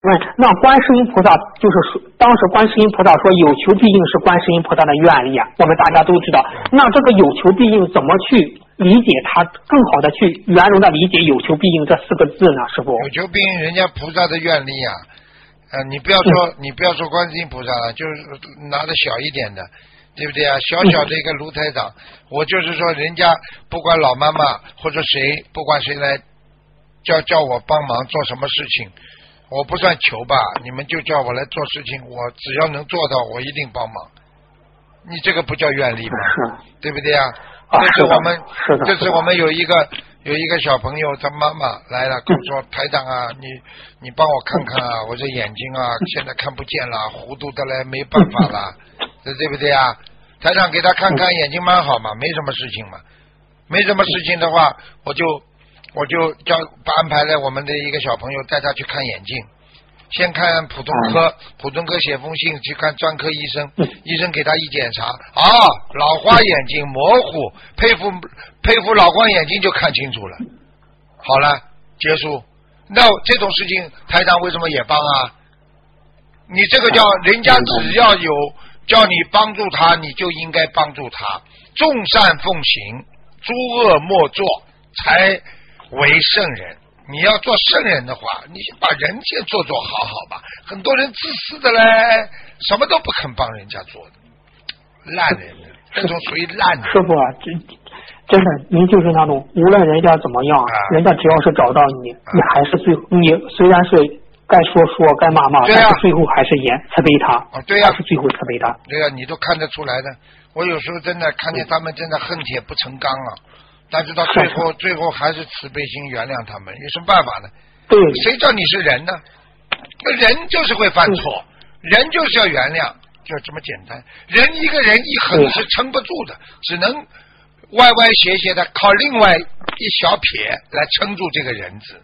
问，那观世音菩萨就是说，当时观世音菩萨说有求必应是观世音菩萨的愿力啊，我们大家都知道。那这个有求必应怎么去理解它，更好的去圆融的理解有求必应这4个字呢？师傅， 有求必应，人家菩萨的愿力啊，你不要说观世音菩萨了，就是拿的小一点的，对不对啊？小小的一个卢台长，我就是说，人家不管老妈妈或者谁，不管谁来叫我帮忙做什么事情。我不算求吧，你们就叫我来做事情，我只要能做到，我一定帮忙。你这个不叫愿力吗？对不对啊？这次我们有一个小朋友，他妈妈来了，跟我说：“台长啊，你帮我看看啊，我这眼睛啊，现在看不见了，糊涂的嘞，没办法了，对不对啊？”台长给他看看，眼睛蛮好嘛，没什么事情嘛，没什么事情的话，我就安排了我们的一个小朋友带他去看眼睛，先看普通科，普通科写封信去看专科医生，医生给他一检查，老花眼睛模糊，佩服老花眼睛就看清楚了。好了，结束。那这种事情台长为什么也帮啊？你这个叫人家只要有叫你帮助他，你就应该帮助他，众善奉行，诸恶莫作，才为圣人。你要做圣人的话，你先把人先做好吧。很多人自私的嘞，什么都不肯帮人家做的，烂人，这种属于烂人。 师傅啊，真的，您就是那种无论人家怎么样，人家只要是找到你，你还是你虽然是该说该骂，但是最后还是慈悲他。 对呀， 还是最后慈悲他。 对呀，你都看得出来的。我有时候真的看见他们真的恨铁不成钢啊。但是到最后还是慈悲心原谅他们，有什么办法呢？ 对， 谁叫你是人呢？人就是会犯错，人就是要原谅，就这么简单。一个人一横是撑不住的，只能歪歪斜斜的靠另外一小撇来撑住这个人字。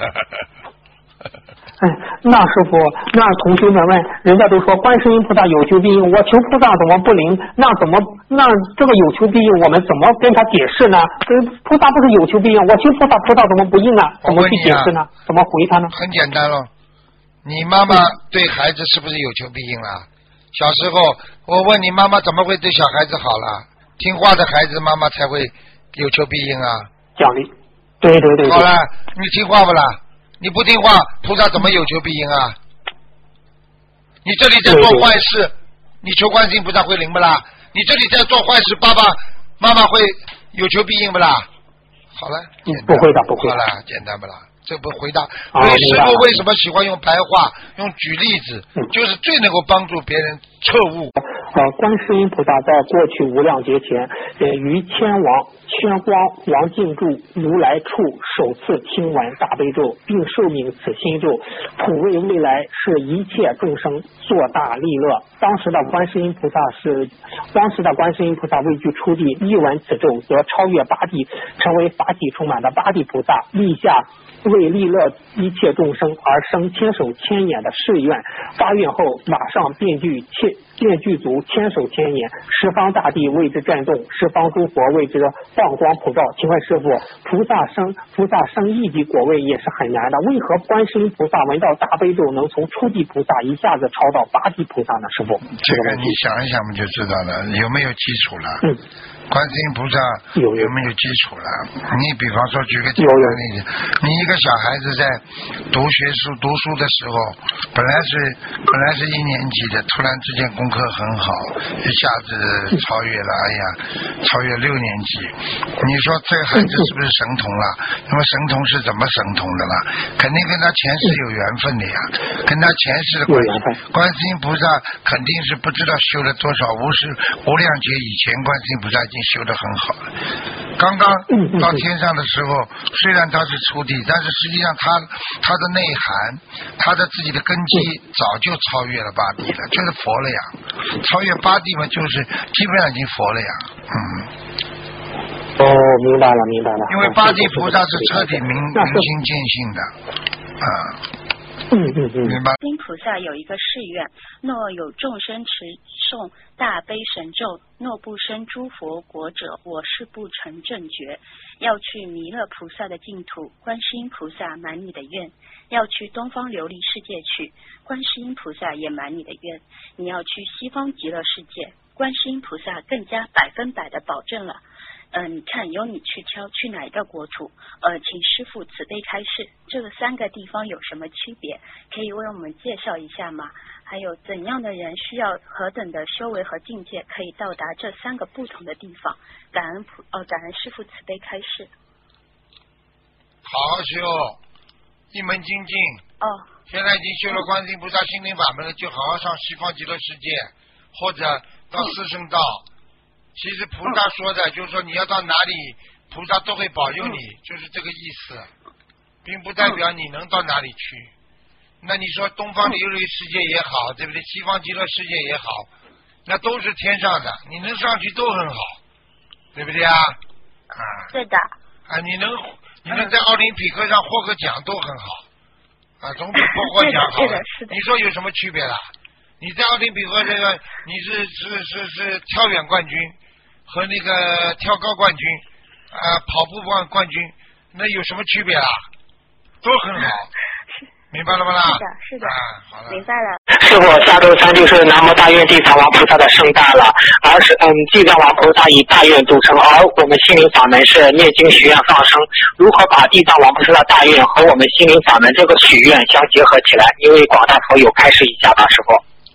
那师傅，那同学们问，人家都说观世音菩萨有求必应，我求菩萨怎么不灵？那这个有求必应，我们怎么跟他解释呢？菩萨不是有求必应，我求菩萨怎么不应呢？怎么去解释呢？怎么回他呢？ 很简单咯，你妈妈对孩子是不是有求必应啦？小时候我问你，妈妈怎么会对小孩子好了？听话的孩子，妈妈才会有求必应啊。 奖励，对。 好了，你听话不啦？你不听话，菩萨怎么有求必应啊？你这里在做坏事，你求观世音菩萨会灵不啦？你这里在做坏事，爸爸妈妈会有求必应不啦？好了， 不会的。 好了，简单不啦？这不回答。师父为什么喜欢用白话，用举例子，就是最能够帮助别人彻悟。 观世音菩萨在过去无量劫前，于千光王进驻如来处首次听闻大悲咒，并受命此心咒，普为未来是一切众生作大利乐。当时的观世音菩萨位居初地，一闻此咒，则超越八地，成为法体充满的八地菩萨，立下为利乐一切众生而生千手千眼的誓愿。发愿后，马上便具足千手千眼，十方大地为之震动，十方诸佛为之放光普照。请问师傅，菩萨生一级果位也是很难的，为何观世音菩萨闻到大悲咒能从初地菩萨一下子超到八地菩萨呢？师傅， 这个你想一想就知道了，有没有基础了？观世音菩萨有没有基础了？你比方说举个简单例子，你一个小孩子在读书的时候，本来是1年级的，突然之间功课很好，一下子超越了，超越6年级。你说这个孩子是不是神童了？那么神童是怎么神童的了？肯定跟他前世有缘分的呀，跟他前世的关系。观世音菩萨肯定是不知道修了多少无量劫以前，观世音菩萨已经修得很好了。刚刚到天上的时候，虽然他是初地，但是实际上他的内涵，他的自己的根基早就超越了八地了，就是佛了呀。超越八地嘛，就是基本上已经佛了呀。 明白了。 因为八地菩萨是彻底明心见性的明白？ 观菩萨有一个誓愿：若有众生持诵大悲神咒，若不生诸佛国者，我誓不成正觉。要去弥勒菩萨的净土，观世音菩萨满你的愿；要去东方琉璃世界去，观世音菩萨也满你的愿；你要去西方极乐世界，观世音菩萨更加100%的保证了。你看由你去挑去哪一个国土，请师父慈悲开示，这个3个地方有什么区别？可以为我们介绍一下吗？还有怎样的人需要何等的修为和境界，可以到达这3个不同的地方？感恩师父慈悲开示。 好好修，一门精进。现在已经修了观世音菩萨心灵法门了，就好好上西方极乐世界，或者到四圣道。其实菩萨说的就是说你要到哪里菩萨都会保佑你，就是这个意思，并不代表你能到哪里去。那你说东方琉璃世界也好，对不对？西方极乐世界也好，那都是天上的，你能上去都很好，对不对啊？ 对的。 你能在奥林匹克上获个奖都很好，总比不获奖好了。你说有什么区别啦？你在奥林匹克这个你是跳远冠军和那个跳高冠军跑步冠军，那有什么区别啦？都很好，明白了吗啦？ 是的， 好了， 明白了。 师傅，下周3就是南无大愿地藏王菩萨的圣诞了，而是地藏王菩萨以大愿著称，而我们心灵法门是念经许愿放生。如何把地藏王菩萨的大愿和我们心灵法门这个许愿相结合起来？因为广大佛友开示一下吧，师傅。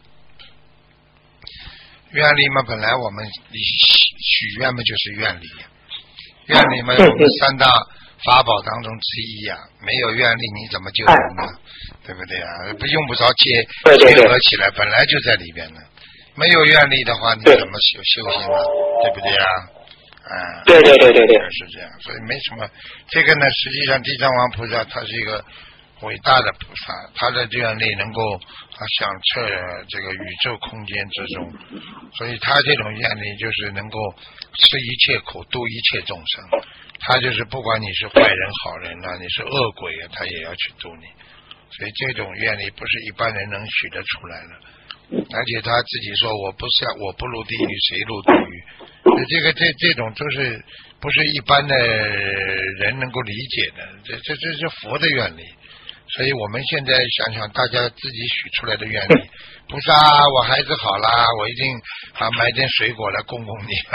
愿力嘛，本来我们许愿嘛就是愿力，愿力嘛我们3大法宝当中之一呀，没有愿力你怎么救人呢？对不对啊？用不着结合起来，本来就在里边呢。没有愿力的话，你怎么修行呢？对不对啊？对，是这样，所以没什么。这个呢，实际上地藏王菩萨他是一个伟大的菩萨，他的愿力能够响彻这个宇宙空间之中，所以他这种愿力就是能够吃一切苦，度一切众生。他就是不管你是坏人好人你是恶鬼他也要去度你。所以这种愿力不是一般人能许得出来的，而且他自己说我不入地狱谁入地狱，这种都是不是一般的人能够理解的，这是佛的愿力。所以我们现在想想大家自己许出来的愿力，菩萨我孩子好啦，我一定买点水果来供供你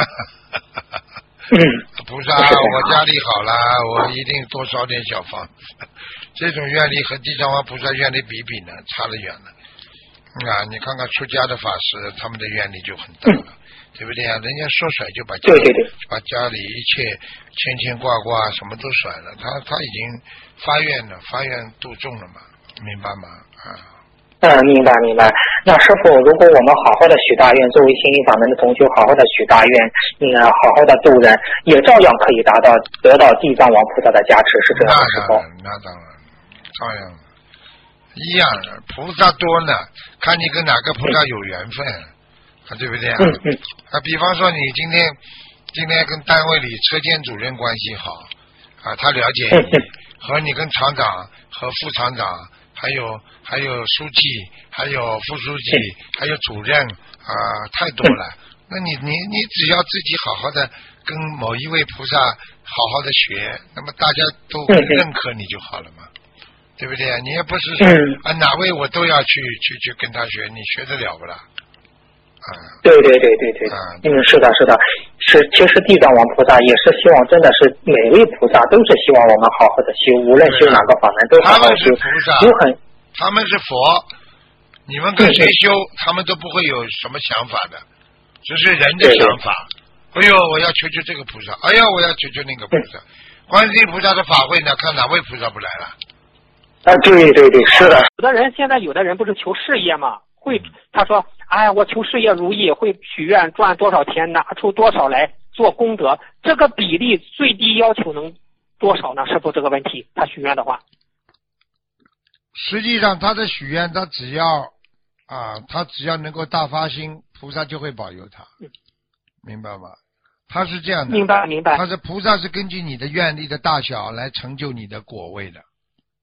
菩萨我家里好啦，我一定多烧点小房子。这种愿力和地藏王菩萨愿力比呢，差得远了。你看看出家的法师，他们的愿力就很大了，对不对啊？人家说甩就把家里一切牵挂什么都甩了，他已经发愿了，发愿度众了嘛，明白吗？ 明白。那师傅，如果我们好好的许大愿，作为心灵法门的同修，好好的许大愿，好好的度人，也照样可以得到地藏王菩萨的加持，是这样的，师傅？ 那当然，照样一样的，菩萨多呢，看你跟哪个菩萨有缘分，对不对啊？比方说你今天跟单位里车间主任关系好他了解你，和你跟厂长和副厂长还有书记，还有副书记，还有主任太多了。那你只要自己好好的跟某一位菩萨好好的学，那么大家都认可你就好了嘛，对不对？你也不是说哪位我都要去跟他学，你学得了不啦？ 对，是的，其实地藏王菩萨也是希望，真的是每位菩萨都是希望我们好好的修，无论修哪个法门都好好修。 他们是佛，你们跟谁修，他们都不会有什么想法的，只是人的想法。哎呦，我要求这个菩萨，哎呦，我要求那个菩萨。观世音菩萨的法会呢，看哪位菩萨不来了。 对，是的。有的人不是求事业吗？他说我求事业如意，会许愿赚多少钱，拿出多少来做功德，这个比例最低要求能多少呢？师傅，这个问题他许愿的话， 实际上他的许愿他只要能够大发心，菩萨就会保佑他，明白吗？他是这样的， 明白。 他是菩萨是根据你的愿力的大小来成就你的果位的，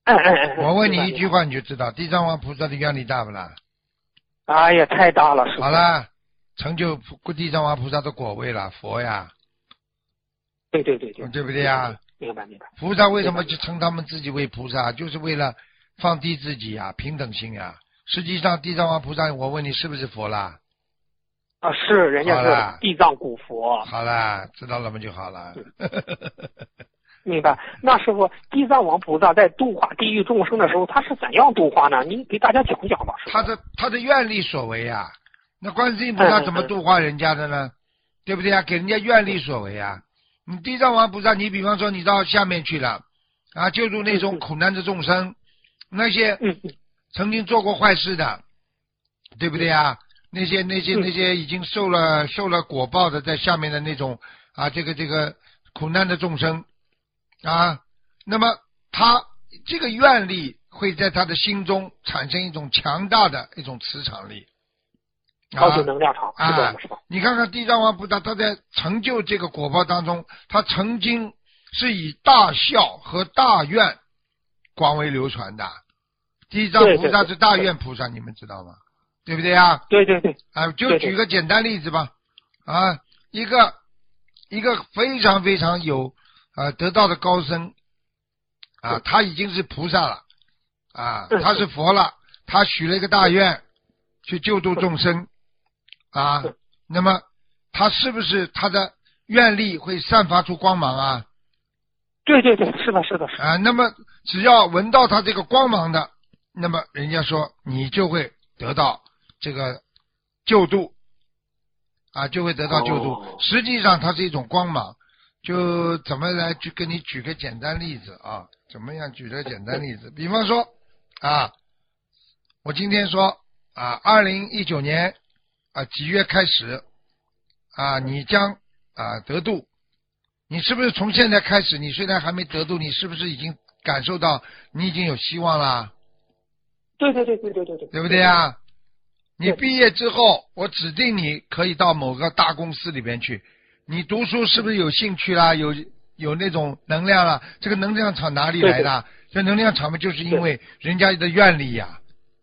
我问你一句话你就知道，地藏王菩萨的愿力大不啦？ 哎呀，太大了，师傅。 好了，成就地藏王菩萨的果位了，佛呀。 对，对不对呀？ 明白。 菩萨为什么就称他们自己为菩萨？就是为了放低自己呀，平等心呀。实际上，地藏王菩萨，我问你是不是佛啦？ 啊，是，人家是地藏古佛。 好了，知道了吗就好了。 明白。那师傅，地藏王菩萨在度化地狱众生的时候，他是怎样度化呢？您给大家讲讲吧。 他的愿力所为啊。那观世音菩萨怎么度化人家的呢？对不对啊？给人家愿力所为啊。你地藏王菩萨，你比方说你到下面去了啊，救助那种苦难的众生，那些曾经做过坏事的，对不对啊？那些已经受了果报的，在下面的那种啊，这个苦难的众生啊，那么他这个愿力会在他的心中产生一种强大的一种磁场力， 高级能量场，是吧？ 你看看地藏王菩萨，他在成就这个果报当中，他曾经是以大孝和大愿广为流传的。地藏菩萨是大愿菩萨，你们知道吗？对不对啊？ 对。 啊，就举个简单例子吧。啊，一个非常非常有得道的高僧啊，他已经是菩萨了啊，他是佛了，他许了一个大愿去救度众生啊，那么他是不是他的愿力会散发出光芒啊？ 对，是的。 啊，那么只要闻到他这个光芒的，那么人家说你就会得到这个救度啊，就会得到救度。实际上它是一种光芒。就怎么来去跟你举个简单例子啊？怎么样举个简单例子？比方说啊，我今天说啊，2019年啊几月开始啊，你将得度。你是不是从现在开始，你虽然还没得度，你是不是已经感受到你已经有希望了？ 对， 对不对啊？你毕业之后，我指定你可以到某个大公司里边去。你读书是不是有兴趣啦？有那种能量了？这个能量场哪里来的？这能量场嘛，就是因为人家的愿力呀。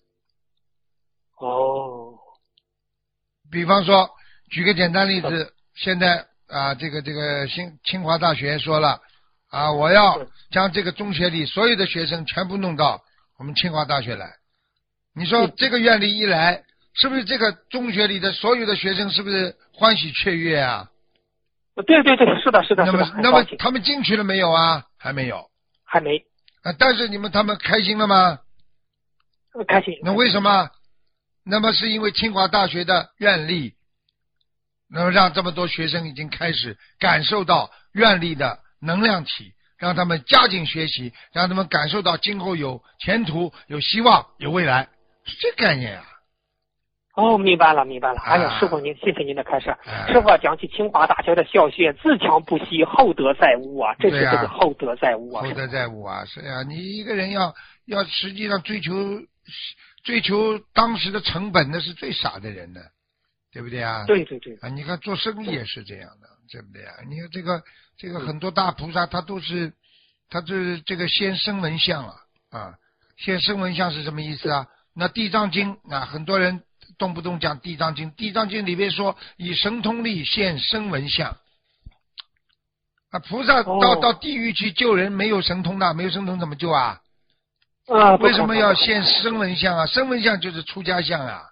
比方说，举个简单例子，现在啊，这个清华大学说了啊，我要将这个中学里所有的学生全部弄到我们清华大学来。你说这个愿力一来，是不是这个中学里的所有的学生是不是欢喜雀跃啊？ 对，是的。 那么他们进去了没有啊？还没有。 还没。 但是他们开心了吗？ 开心。 那为什么？那么是因为清华大学的愿力，那么让这么多学生已经开始感受到愿力的能量体，让他们加紧学习，让他们感受到今后有前途、有希望、有未来，是这概念啊。 明白了。哎呀，师傅谢谢您的开示。师傅讲起清华大学的校训，自强不息，厚德载物啊，这是这个厚德载物啊。 厚德载物啊，是呀，你一个人要实际上追求当时的成本，那是最傻的人呢，对不对啊？ 对。 啊，你看做生意也是这样的，对不对啊？你看这个很多大菩萨他是这个先生闻相啊，先生闻相是什么意思啊？那地藏经啊，很多人动不动讲地藏经，地藏经里面说以神通力现声闻相啊，菩萨到地狱去救人，没有神通的，没有神通怎么救啊？为什么要现声闻相啊？声闻相就是出家相啊。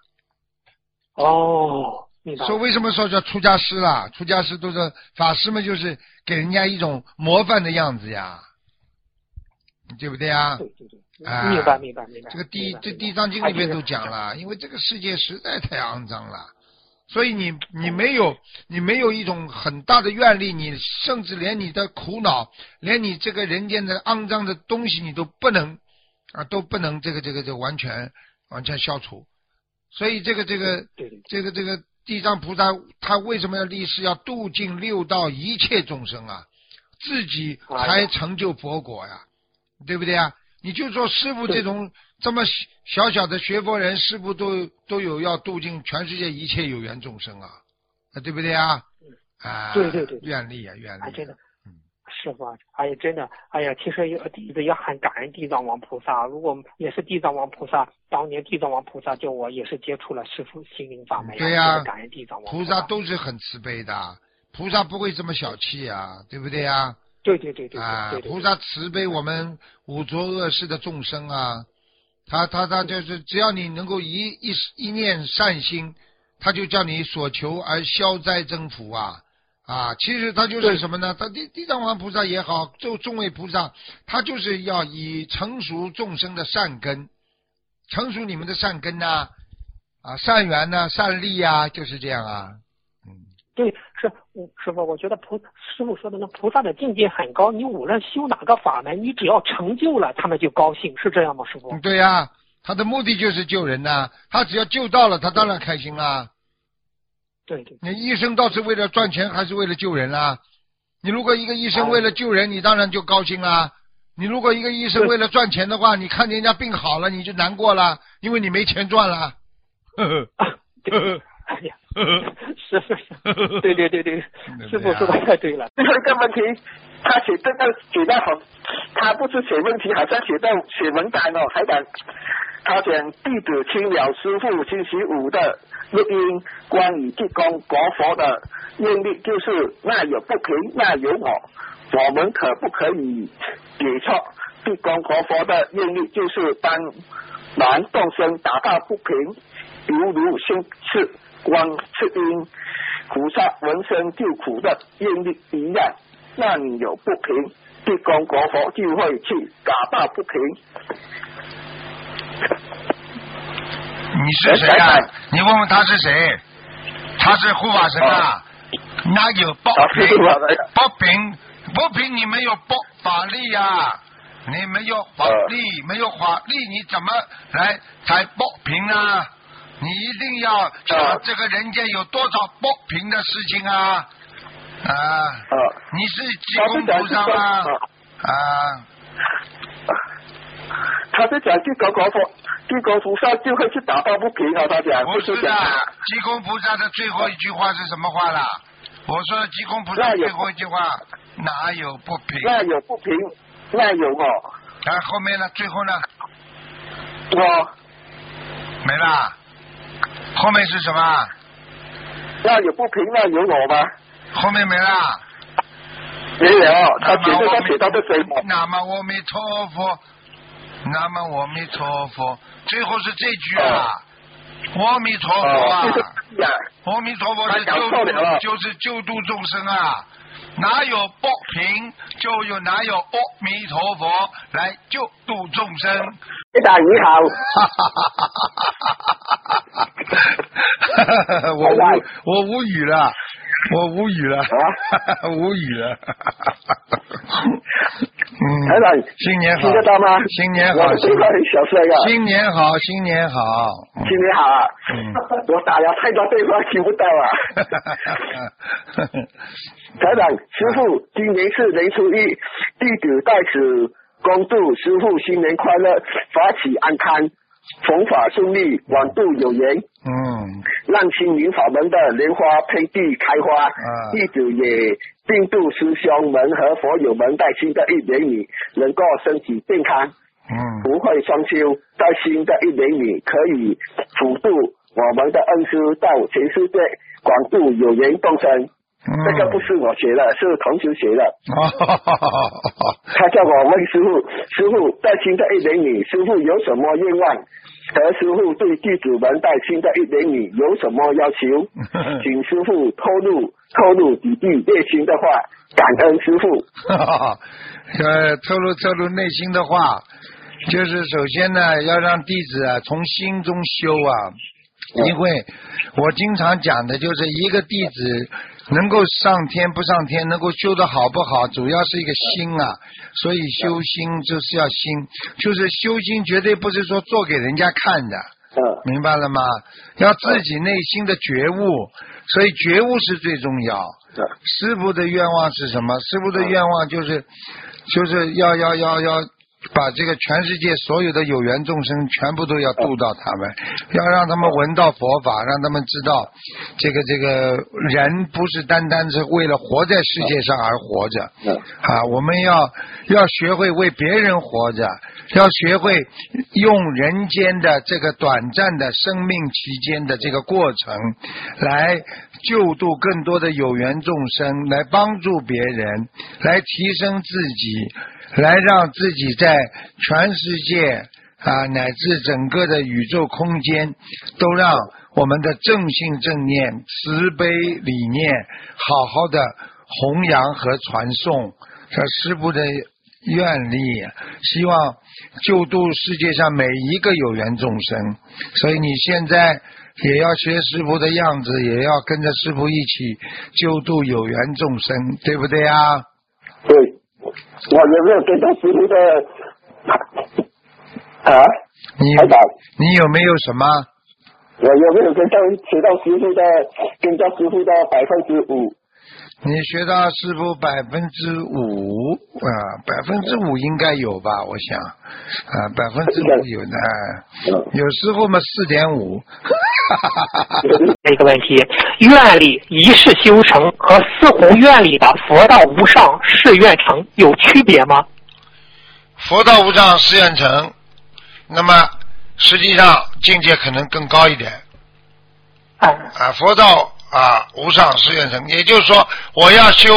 说为什么说叫出家师啦？出家师都是法师们，就是给人家一种模范的样子呀，对不对啊？ 对。明白。 这个地藏经里面都讲了，因为这个世界实在太肮脏了，所以你没有一种很大的愿力，你甚至连你的苦恼，连你这个人间的肮脏的东西，你都不能这个完全消除。所以这个地藏菩萨他为什么要立誓要度尽六道一切众生啊？自己才成就佛果呀，对不对啊？你就说师父这种这么小的学佛人，师父都有要度尽全世界一切有缘众生啊，对不对啊？ 对。 愿力啊， 真的。 师傅，哎呀，真的，哎呀，其实弟子也很感恩地藏王菩萨。如果也是地藏王菩萨，当年地藏王菩萨叫我也是接触了师父心灵法门， 对呀， 感恩地藏王菩萨都是很慈悲的，菩萨不会这么小气啊，对不对呀？ 对， 菩萨慈悲我们五浊恶世的众生啊，他就是只要你能够一念善心，他就叫你所求而消灾增福啊。其实他就是什么呢？他地藏王菩萨也好，众位菩萨，他就是要以成熟众生的善根，成熟你们的善根呐，善缘呐，善力啊，就是这样啊。 对，师傅，我觉得师傅说的那菩萨的境界很高，你无论修哪个法门，你只要成就了，他们就高兴，是这样吗，师傅？ 对呀，他的目的就是救人呐，他只要救到了，他当然开心啦。 对， 你医生倒是为了赚钱还是为了救人啊？你如果一个医生为了救人，你当然就高兴啦。你如果一个医生为了赚钱的话，你看人家病好了你就难过了，因为你没钱赚了。 哎呀，是，对，师傅说的太对了。 最后一个问题，他写到好，他不是写问题，好像写文档哦，还讲他讲弟子听了师父星期五的录音，关于地公国佛的愿力，就是那有不平，那有我们可不可以解错地公国佛的愿力，就是帮忙众生达到不平，犹如星次光次音菩萨闻声救苦的愿力一样，那你有不平，地公国佛就会去打到不平。 你是谁啊？你问问他是谁？他是护法神啊！哪有不平？不平，你没有法力啊！你没有法力，没有法力，你怎么来才不平啊？你一定要说这个人间有多少不平的事情啊！你是济公菩萨吗？ 他是讲地公菩萨就会去打抱不平啊！他讲不是的，济公菩萨的最后一句话是什么话啦？我说的济公菩萨最后一句话哪有不平？ 那有不平，那有我。 后面呢？最后呢？ 我没啦。后面是什么？ 那有不平，那有我吗？ 后面没啦。 没有，他写到这水果。 南无阿弥陀佛，南无阿弥陀佛，最后是这句啊。阿弥陀佛啊！阿弥陀佛是就是救度众生啊！哪有不平，哪有阿弥陀佛来救度众生。 队长你好。 我无语了，无语了。 台长， 新年好， 听得到吗？ 新年好， 我这个很小声啊。 新年好，新年好。 新年好啊！我打了太多电话听不到啊。台长，师父，今年是年初一，弟子在此恭祝师父新年快乐，法喜安康，弘法顺利，广度有缘。让心灵法门的莲花遍地开花。弟子也并祝师兄们和佛友们在新的一年里能够身体健康，福慧双修，在新的一年里可以普度我们的恩师到全世界广度有缘众生。这个不是我学的，是同学学的。他叫我问师父，师父在新的一年里，师父有什么愿望？和师父对弟子们在新的一年里有什么要求？请师父透露弟弟内心的话，感恩师父。 透露内心的话，就是首先呢，要让弟子从心中修啊。因为我经常讲的就是一个弟子能够上天不上天，能够修得好不好，主要是一个心啊。所以修心就是要心，就是修心绝对不是说做给人家看的，明白了吗？要自己内心的觉悟，所以觉悟是最重要。师父的愿望是什么？师父的愿望就是要把这个全世界所有的有缘众生全部都要度到他们， 要让他们闻到佛法，让他们知道这个人不是单单是为了活在世界上而活着啊，我们要学会为别人活着，要学会用人间的这个短暂的生命期间的这个过程来救度更多的有缘众生，来帮助别人，来提升自己，来让自己在全世界乃至整个的宇宙空间都让我们的正信正念慈悲理念好好的弘扬和传颂。这师父的愿力，希望救度世界上每一个有缘众生。所以你现在也要学师父的样子，也要跟着师父一起救度有缘众生，对不对啊？ 对，我有没有跟到师父的你有没有什么？ 我有没有学到师父的5%？ 你学到师父5%，5%应该有吧？我想5%有的，有时候嘛4.5。 一个问题，愿力一世修成和四弘愿力的佛道无上誓愿成有区别吗？ 佛道无上誓愿成，那么实际上境界可能更高一点。佛道无上誓愿成，也就是说我要修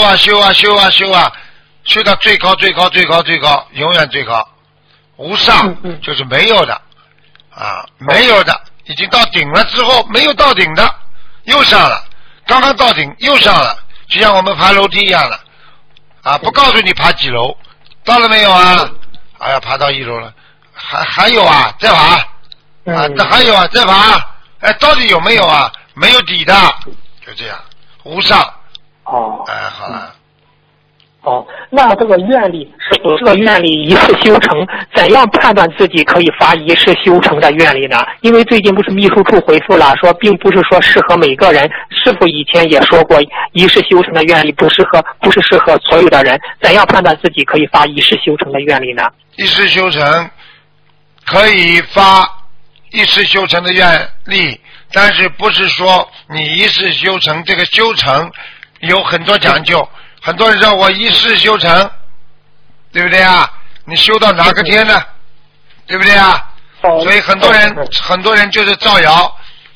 到最高，永远最高。无上就是没有的没有的，已经到顶了之后没有到顶的又上了，刚刚到顶又上了，就像我们爬楼梯一样的不告诉你爬几楼，到了没有啊？哎呀，爬到1楼了，还有再爬那还有再爬，到底有没有啊？没有底的，就这样无上。好了。 那这个愿力是不是这个愿力一世修成？怎样判断自己可以发一世修成的愿力呢？因为最近不是秘书处回复了，说并不是说适合每个人。师父以前也说过，一世修成的愿力不是适合所有的人。怎样判断自己可以发一世修成的愿力呢？ 一世修成可以发一世修成的愿力，但是不是说你一世修成，这个修成有很多讲究。很多人说我一世修成，对不对啊？你修到哪个天呢？对不对啊？所以很多人就是造谣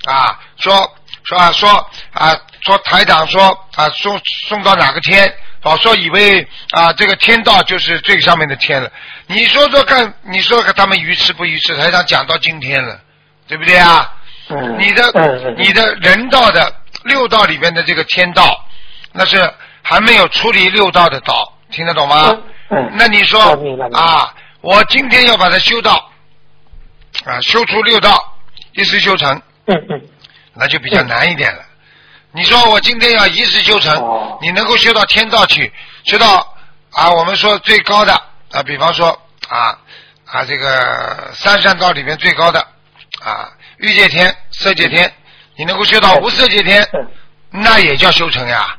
说台长说送到哪个天，说以为这个天道就是最上面的天了。你说看他们愚痴不愚痴？台长讲到今天了，对不对啊？你的人道的6道里面的这个天道，那是还没有处理6道的道，听得懂吗？那你说我今天要把它修到修出6道，一世修成，那就比较难一点了。你说我今天要一世修成，你能够修到天道去，修到我们说最高的比方说这个3善道里面最高的欲界天、色界天，你能够修到无色界天，那也叫修成呀。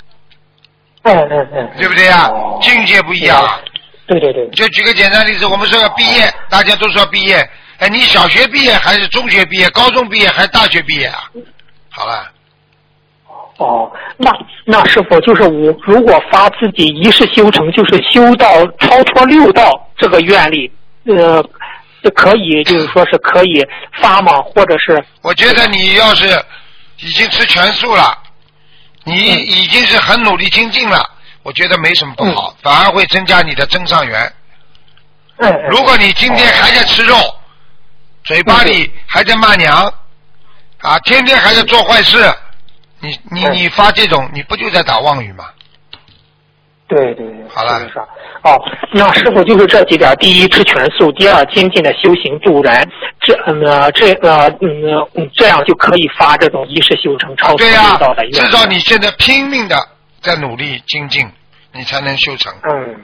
对不对呀？境界不一样对。 就举个简单例子，我们说要毕业，大家都说毕业，你小学毕业还是中学毕业，高中毕业还是大学毕业啊？好了。 那师父就是我如果发自己一世修成，就是修到超脱6道这个愿力，可以就是说是可以发吗？或者是？我觉得你要是已经吃全素了。你已经是很努力精进了，我觉得没什么不好，反而会增加你的增上缘。如果你今天还在吃肉，嘴巴里还在骂娘天天还在做坏事，你发这种，你不就在打妄语吗？ 对。 好了。 那师父就是这几点：第一，吃全素；第二，精进的修行助人。这样就可以发这种一世修成超脱6道的愿力。 至少你现在拼命的在努力精进，你才能修成。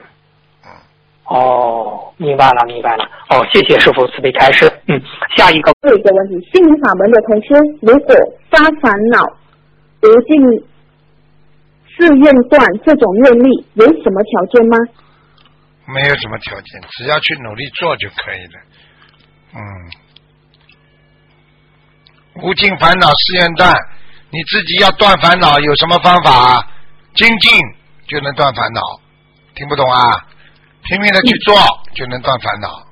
明白了。谢谢师父慈悲开示。下一个。 有一个问题，心灵法门的同修，如果发烦恼无尽誓愿断这种愿力，有什么条件吗？ 没有什么条件，只要去努力做就可以了。 无尽烦恼誓愿断，你自己要断烦恼有什么方法？精进就能断烦恼，听不懂啊？拼命的去做就能断烦恼。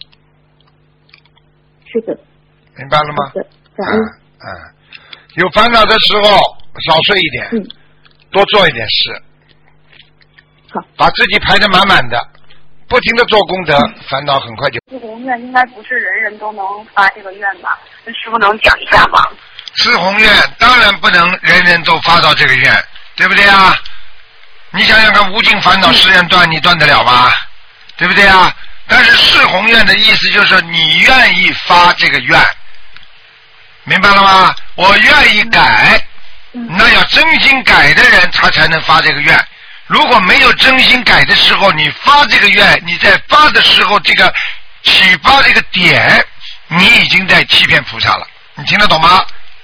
是的。 明白了吗？ 是的，感恩。 有烦恼的时候少睡一点，多做一点事， 好， 把自己排得满满的，不停的做功德，烦恼很快就。 四宏愿应该不是人人都能发这个愿吧？那师傅能讲一下吗？ 四宏愿当然不能人人都发到这个愿，对不对啊？你想想看，无尽烦恼誓愿断，你断得了吗？对不对啊？但是四宏愿的意思就是你愿意发这个愿，明白了吗？我愿意改，那要真心改的人他才能发这个愿。如果没有真心改的时候，你发这个愿，你在发的时候这个启发这个点，你已经在欺骗菩萨了。你听得懂吗？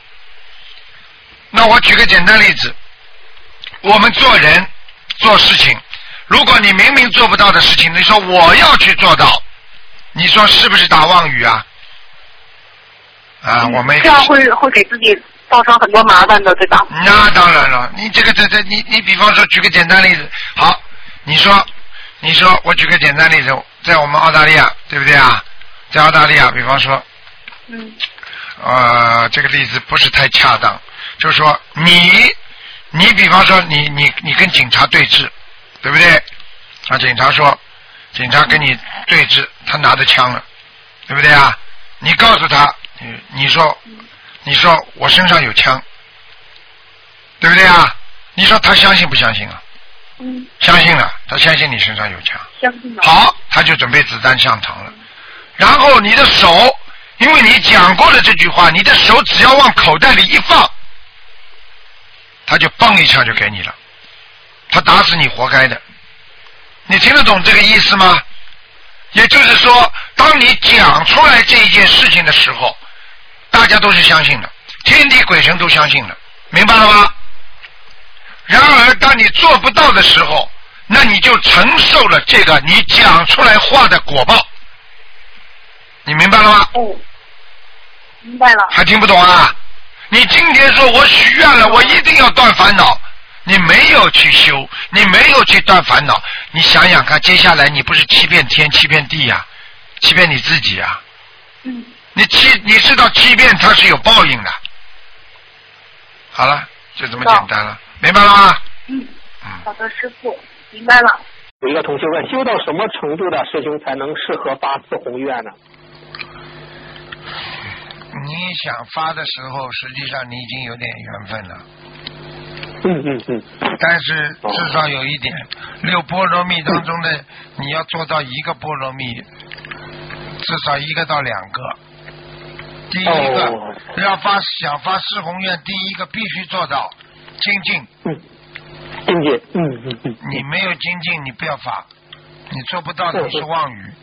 那我举个简单例子，我们做人做事情，如果你明明做不到的事情，你说我要去做到，你说是不是打妄语啊？我们这样会给自己造成很多麻烦的，对吧？ 那当然了，你这个你比方说举个简单例子，好，你说我举个简单例子，在我们澳大利亚，对不对啊？在澳大利亚，比方说，这个例子不是太恰当，就是说你比方说你跟警察对峙，对不对？啊，警察跟你对峙，他拿着枪了，对不对啊？你告诉他，你说我身上有枪，对不对啊？你说他相信不相信啊？相信了，他相信你身上有枪。 相信了。 好，他就准备子弹上膛了。然后你的手，因为你讲过了这句话，你的手只要往口袋里一放，他就嘣一枪就给你了，他打死你活该的。你听得懂这个意思吗？也就是说，当你讲出来这一件事情的时候，大家都是相信的，天地鬼神都相信的，明白了吗？然而当你做不到的时候，那你就承受了这个你讲出来话的果报，你明白了吗？ 明白了。 还听不懂啊？你今天说我许愿了，我一定要断烦恼，你没有去修，你没有去断烦恼，你想想看，接下来你不是欺骗天欺骗地呀，欺骗你自己呀。你知道欺骗它是有报应的。好了，就这么简单了，明白了吗？ 好的，师父，明白了。 有一个同学问，修到什么程度的师兄才能适合发四宏愿呢？ 你想发的时候，实际上你已经有点缘分了。但是至少有一点，6波罗蜜当中的你要做到1个波罗蜜，至少1个到2个。第一个想发四宏愿，第一个必须做到精进。 精进。 你没有精进，你不要发，你做不到的你是妄语。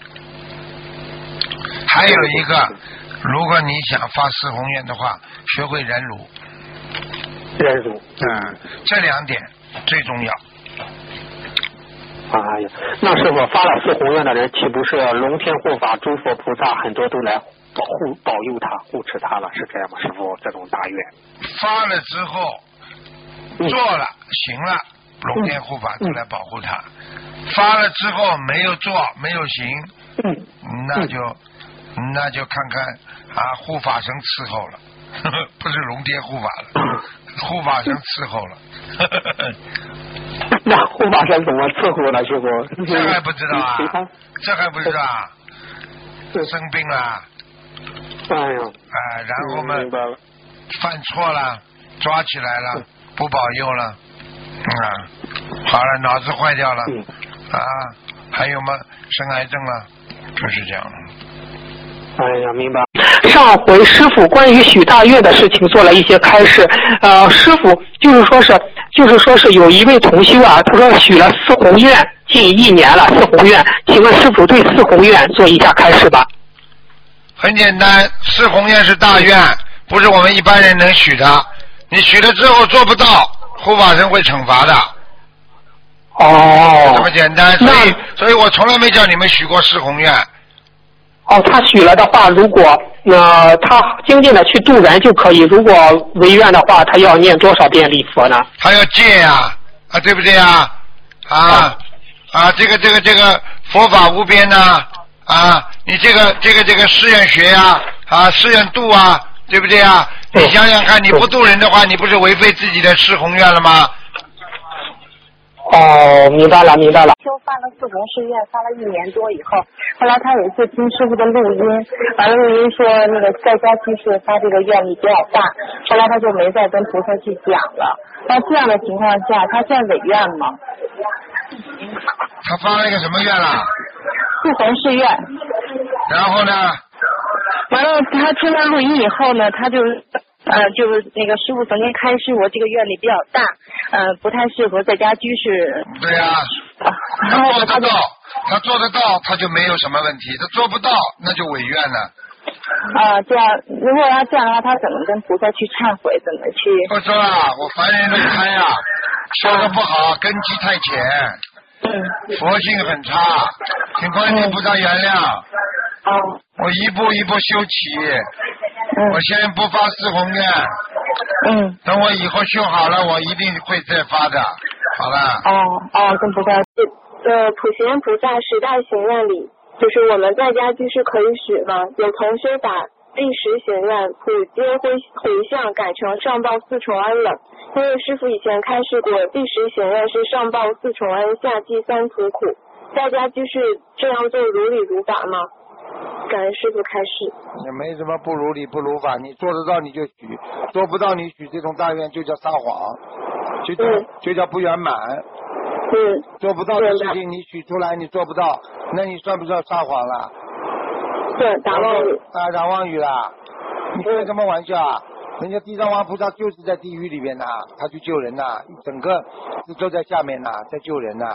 还有一个，如果你想发四宏愿的话，学会忍辱。 忍辱。 这2点最重要。 哎呀，那师傅发了四宏愿的人，岂不是龙天护法、诸佛菩萨很多都来保佑他、护持他了？是这样吗？师傅，这种大愿发了之后，做了行了，龙天护法都来保护他。发了之后没有做没有行，那就看看护法神伺候了，不是龙天护法了，护法神伺候了。 那护法神怎么伺候呢？师傅， 这还不知道啊？这还不知道啊？生病了。然后嘛，犯错了，抓起来了，不保佑了，好了，脑子坏掉了，还有嘛，生癌症了，就是这样的。 哎呀，明白。上回师傅关于许大愿的事情做了一些开示，师傅就是说是有一位同修啊，他说许了四宏愿近1年了，四宏愿，请问师傅对四宏愿做一下开示吧。 很简单，四宏愿是大愿，不是我们一般人能许的。你许了之后做不到，护法神会惩罚的。这么简单。所以我从来没叫你们许过四宏愿。 哦，他许了的话，如果他精进的去渡人就可以，如果违愿的话，他要念多少遍礼佛呢？ 他要戒呀，对不对呀？这个佛法无边呐，你这个誓愿学呀，誓愿度啊，对不对呀？你想想看，你不渡人的话，你不是违背自己的誓宏愿了吗？ 哦，明白了。 就发了4弘誓愿，发了1年多以后，后来他有一次听师傅的录音，完了录音说那个在家居士发这个愿力比较大，后来他就没再跟菩萨去讲了。那这样的情况下，他算违愿吗？ 他发了一个什么愿了 4弘誓愿。 然后呢？ 完了，他听了录音以后呢，他就是那个师傅曾经开示我这个愿力比较大，不太适合在家居士。 对呀，他做得到，他就没有什么问题；他做不到，那就违愿了。 这样，如果要这样的话，他怎么跟菩萨去忏悔？怎么去？ 我说我凡人都开说的不好，根基太浅，佛性很差，请观世菩萨原谅。我一步一步修起，我先不发4弘愿，等我以后修好了，我一定会再发的。好了。 跟菩萨。 普贤菩萨10大行愿里，就是我们在家居士可以许吗？有同学把第10行愿普皆回向改成上报4重恩了，因为师父以前开示过，第10行愿是上报4重恩，下济3途苦。在家居士这样做如理如法吗？感恩师父开示。 也没什么不如理不如法，你做得到你就许，做不到你许这种大愿就叫撒谎，就叫不圆满。做不到的事情你许出来你做不到，那你算不算撒谎了？ 对，打妄语。 打妄语了，你开什么玩笑啊？人家地藏王菩萨就是在地狱里边呐，他去救人呐，整个都在下面呐，在救人呐。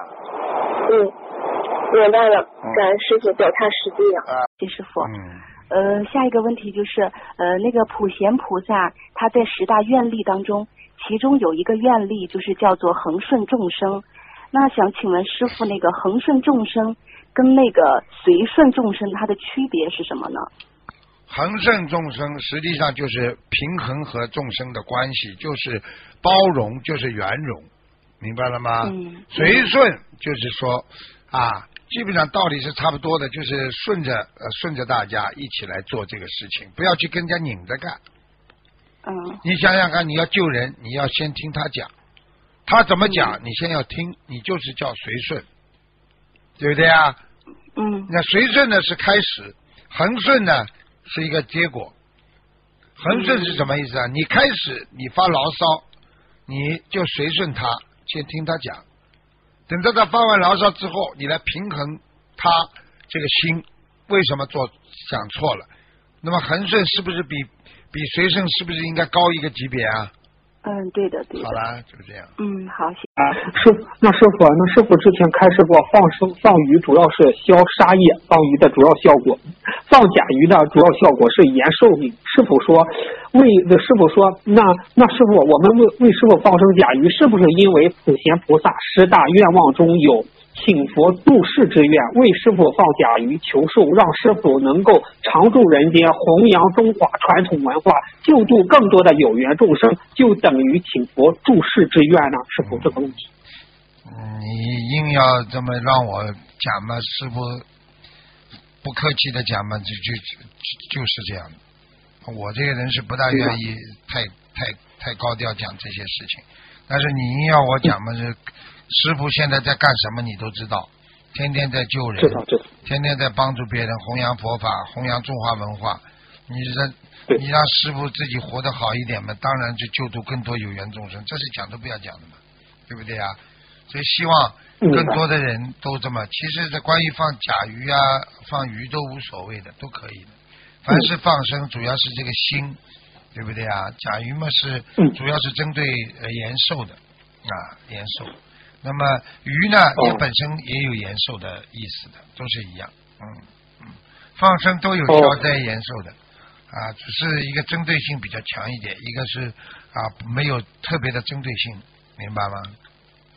明白了，感恩师父脚踏实地谢师父。下一个问题就是那个普贤菩萨他在10大愿力当中，其中有一个愿力就是叫做恒顺众生。那想请问师父，那个恒顺众生跟那个随顺众生它的区别是什么呢？ 恒顺众生实际上就是平衡和众生的关系，就是包容，就是圆融，明白了吗？随顺就是说基本上道理是差不多的，就是顺着大家一起来做这个事情，不要去跟人家拧着干。你想想看，你要救人，你要先听他讲，他怎么讲，你先要听，你就是叫随顺，对不对啊？那随顺呢是开始，恒顺呢是一个结果。恒顺是什么意思啊？你开始你发牢骚，你就随顺他，先听他讲。等到他发完牢骚之后，你来平衡他这个心，为什么想错了？那么恒顺是不是比随顺是不是应该高一个级别啊？ 对的。 好了，就这样。 好，谢谢。那师傅之前开示过，放鱼主要是消杀业，放鱼的主要效果，放甲鱼的主要效果是延寿命。师傅说，那师傅，我们为师傅放生甲鱼，是不是因为普贤菩萨10大愿望中有请佛度世之愿，为师傅放甲鱼求寿，让师傅能够常驻人间，弘扬中华传统文化，救度更多的有缘众生，就等于请佛度世之愿呢？师傅，这个问题。 你硬要这么让我讲嘛，师傅不客气的讲嘛，就是这样的。我这个人是不大愿意太高调讲这些事情，但是你硬要我讲嘛，是师傅现在在干什么你都知道，天天在救人，天天在帮助别人，弘扬佛法，弘扬中华文化。你让师傅自己活得好一点嘛，当然就救度更多有缘众生，这是讲都不要讲的嘛，对不对啊？所以希望更多的人都这么，其实这关于放甲鱼啊放鱼都无所谓的，都可以的。凡是放生主要是这个心，对不对啊？甲鱼嘛是主要是针对延寿的延寿。那么鱼呢也本身也有延寿的意思的，都是一样。放生都有消灾延寿的只是一个针对性比较强一点，一个是没有特别的针对性，明白吗？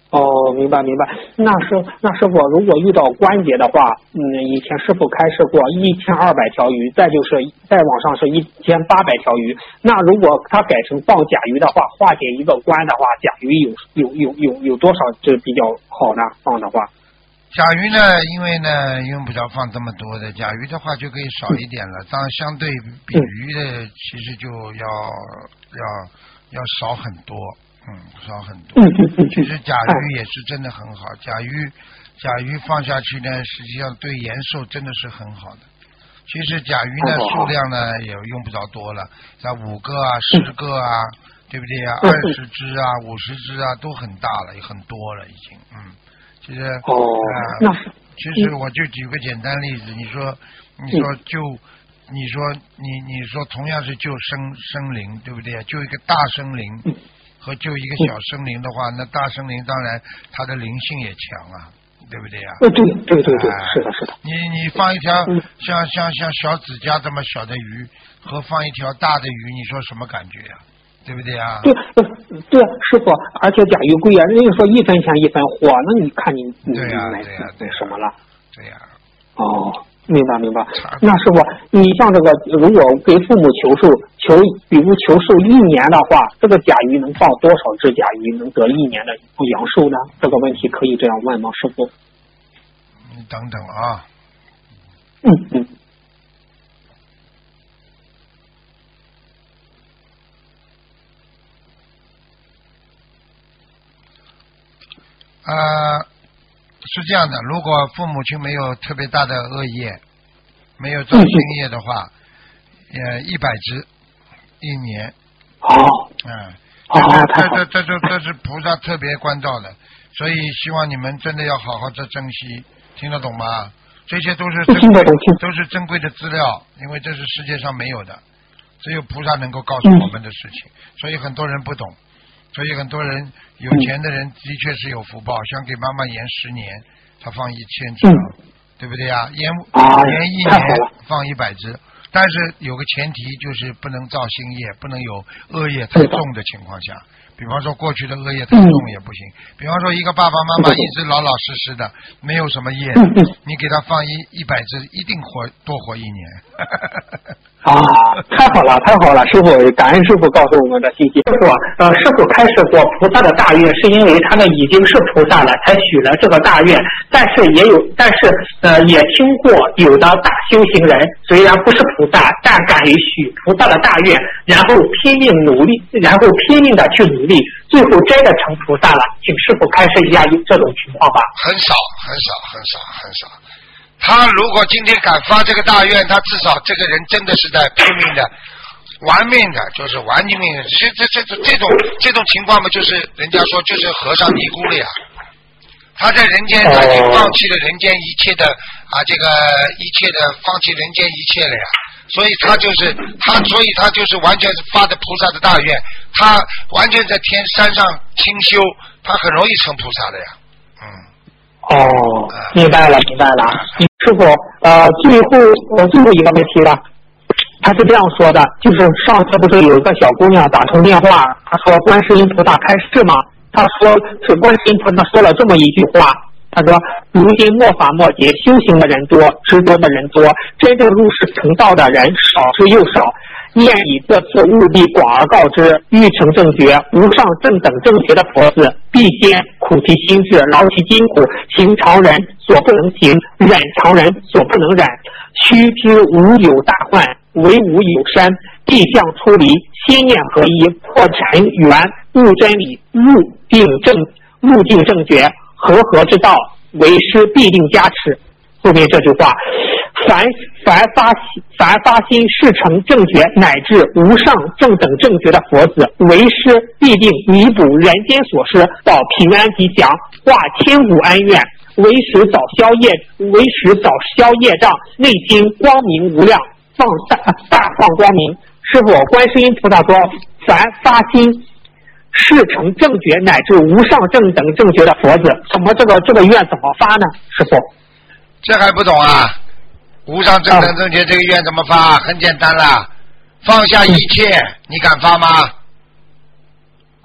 哦，明白。那师傅，如果遇到关节的话，以前师傅开示过1200条鱼，再往上是1800条鱼。那如果他改成放甲鱼的话，化解一个关的话，甲鱼有多少是比较好呢？放的话， 甲鱼呢，因为呢用不着放这么多的，甲鱼的话就可以少一点了。当然相对比鱼的其实就要少很多。少很多。其实甲鱼也是真的很好，甲鱼放下去呢，实际上对延寿真的是很好的。其实甲鱼呢数量呢也用不着多了，像5个啊、10个啊，对不对啊？20只啊、50只啊，都很大了，也很多了已经。其实其实我就举个简单例子，你说同样是救生灵，对不对？救一个大生灵。和救一个小生灵的话，那大生灵当然它的灵性也强啊，对不对啊？ 对，是的。 你放一条像小指甲这么小的鱼，和放一条大的鱼，你说什么感觉啊？对不对啊？ 对，师傅，而且甲鱼贵啊，人家说1分钱1分货，那你看你买什么了？ 对呀。 哦。明白。那师傅，你像这个，如果给父母比如求寿1年的话，这个甲鱼能放多少只甲鱼能得1年的阳寿呢？这个问题可以这样问吗，师傅？ 你等等啊。是这样的，如果父母亲没有特别大的恶业，没有造新业的话，100只1年。这是菩萨特别关照的，所以希望你们真的要好好的珍惜，听得懂吗？这些都是珍贵的资料，因为这是世界上没有的，只有菩萨能够告诉我们的事情，所以很多人不懂。所以很多人有钱的人的确是有福报，想给妈妈延10年，他放1000只，对不对啊？延1年放100只，但是有个前提就是不能造新业，不能有恶业太重的情况下。比方说过去的恶业太重也不行。比方说一个爸爸妈妈一直老老实实的，没有什么业，你给他放100只，一定多活1年。 太好了，师傅，感恩师傅告诉我们的信息。师傅开示过，菩萨的大愿是因为他们已经是菩萨了，才许了这个大愿。但是也听过有的大修行人虽然不是菩萨，但敢于许菩萨的大愿，然后拼命的去努力，最后真的成菩萨了。请师傅开示一下这种情况吧。 很少。他如果今天敢发这个大愿，他至少这个人真的是在拼命的、玩命的，就是玩命的。这种情况嘛，就是人家说就是和尚尼姑了呀。他在人间，他已经放弃了人间一切的放弃人间一切了呀。所以他就是完全是发的菩萨的大愿，他完全在山上清修，他很容易成菩萨的呀。 明白了。师傅，最后一个问题了，他是这样说的，就是上次不是有一个小姑娘打通电话，她说观世音菩萨开示吗？她说是观世音菩萨说了这么一句话，她说如今末法末节，修行的人多，执着的人多，真正入世成道的人少之又少。愿以这次务必广而告之，欲成正觉，无上正等正觉的佛子，必先苦其心志，劳其筋骨，行常人所不能行，忍常人所不能忍。须知无有大患，唯无有山，地相出离，心念合一，破尘缘，悟真理，入境正觉，和之道，为师必定加持。后面这句话，凡发心事成正觉乃至无上正等正觉的佛子，为师必定弥补人间所失，保平安吉祥，化千古恩怨，为时早消业障，内心光明无量，大放光明。师父，观世音菩萨说，凡发心事成正觉乃至无上正等正觉的佛子，这个愿怎么发呢？师父， 这还不懂啊？无上正等正觉这个愿怎么发？很简单啦，放下一切，你敢发吗？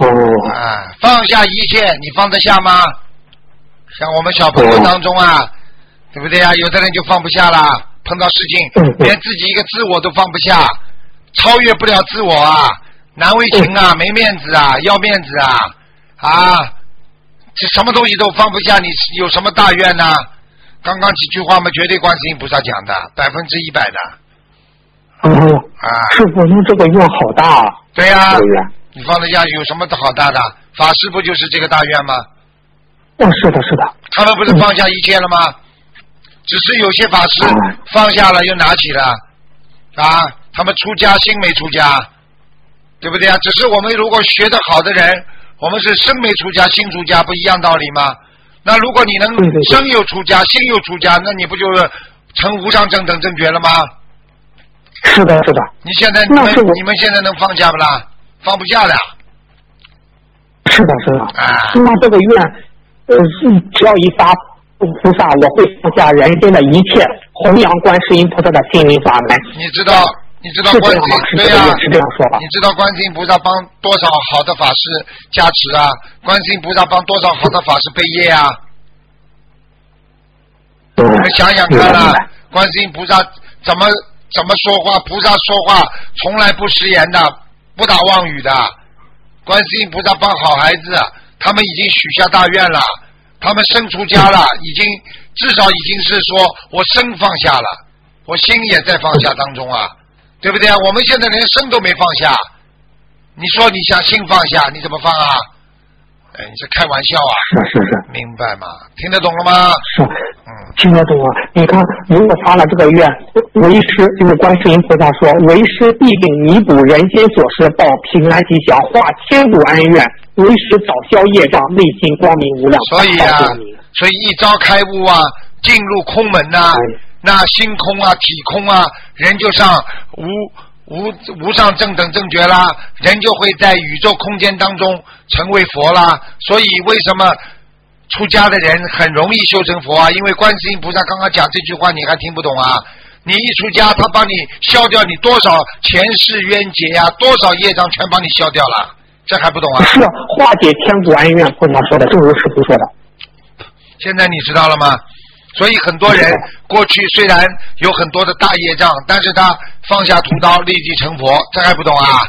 放下一切，你放得下吗？像我们小朋友当中啊，对不对啊？有的人就放不下啦，碰到事情连自己一个自我都放不下，超越不了自我啊，难为情啊，没面子啊，要面子啊，这什么东西都放不下，你有什么大愿呢？刚刚几句话嘛，绝对观世音菩萨讲的，100%的。 师傅，那这个愿好大啊！ 对呀，你放得下有什么好大的？法师不就是这个大愿吗？ 是的，是的。 他们不是放下一切了吗？只是有些法师放下了又拿起了他们出家心没出家，对不对啊？只是我们如果学得好的人，我们是身没出家心出家，不一样道理吗？那如果你能身又出家心又出家，那你不就是成无上正等正觉了吗？ 是的，是的。 你现在你们现在能放下不啦？放不下的。 是的，是的。那这个愿，只要一发菩萨，我会放下人间的一切，弘扬观世音菩萨的心灵法门。 你知道观世音对呀， 是这样说吧？ 你知道观世音菩萨帮多少好的法师加持啊？观世音菩萨帮多少好的法师背业啊？你们想想看啊，观世音菩萨怎么说话？菩萨说话从来不食言的，不打妄语的。观世音菩萨帮好孩子，他们已经许下大愿了，他们身出家了，至少已经是说我身放下了，我心也在放下当中啊，对不对啊？我们现在连身都没放下，你说你想心放下，你怎么放啊？你是开玩笑啊？ 是， 明白吗？听得懂了吗？ 是，听得懂啊。你看，如果发了这个愿，为师就是观世音菩萨说，为师必定弥补人间所失，报平安吉祥，化千古恩怨，为师早消业障，内心光明无量。 所以一朝开悟啊，进入空门啊，那心空啊，体空啊，人就上无上正等正觉啦，人就会在宇宙空间当中成为佛啦。所以为什么出家的人很容易修成佛啊？因为观世音菩萨刚刚讲这句话你还听不懂啊？你一出家，他帮你消掉你多少前世冤结呀，多少业障全帮你消掉了，这还不懂啊？ 是化解千古恩怨，菩萨说的，正如师父说的。 现在你知道了吗？所以很多人过去虽然有很多的大业障，但是他放下屠刀立即成佛，这还不懂啊？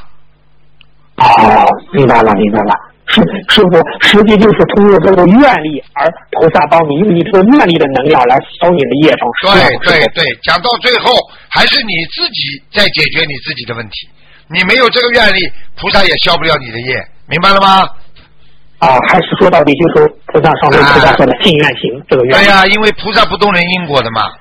明白了。师父，实际就是通过这个愿力，而菩萨帮你用你这个愿力的能量来消你的业障。 对，讲到最后还是你自己在解决你自己的问题。你没有这个愿力，菩萨也消不了你的业，明白了吗？ 还是说到底就是菩萨上面菩萨说的信愿行这个愿。 对呀，因为菩萨不动人因果的嘛。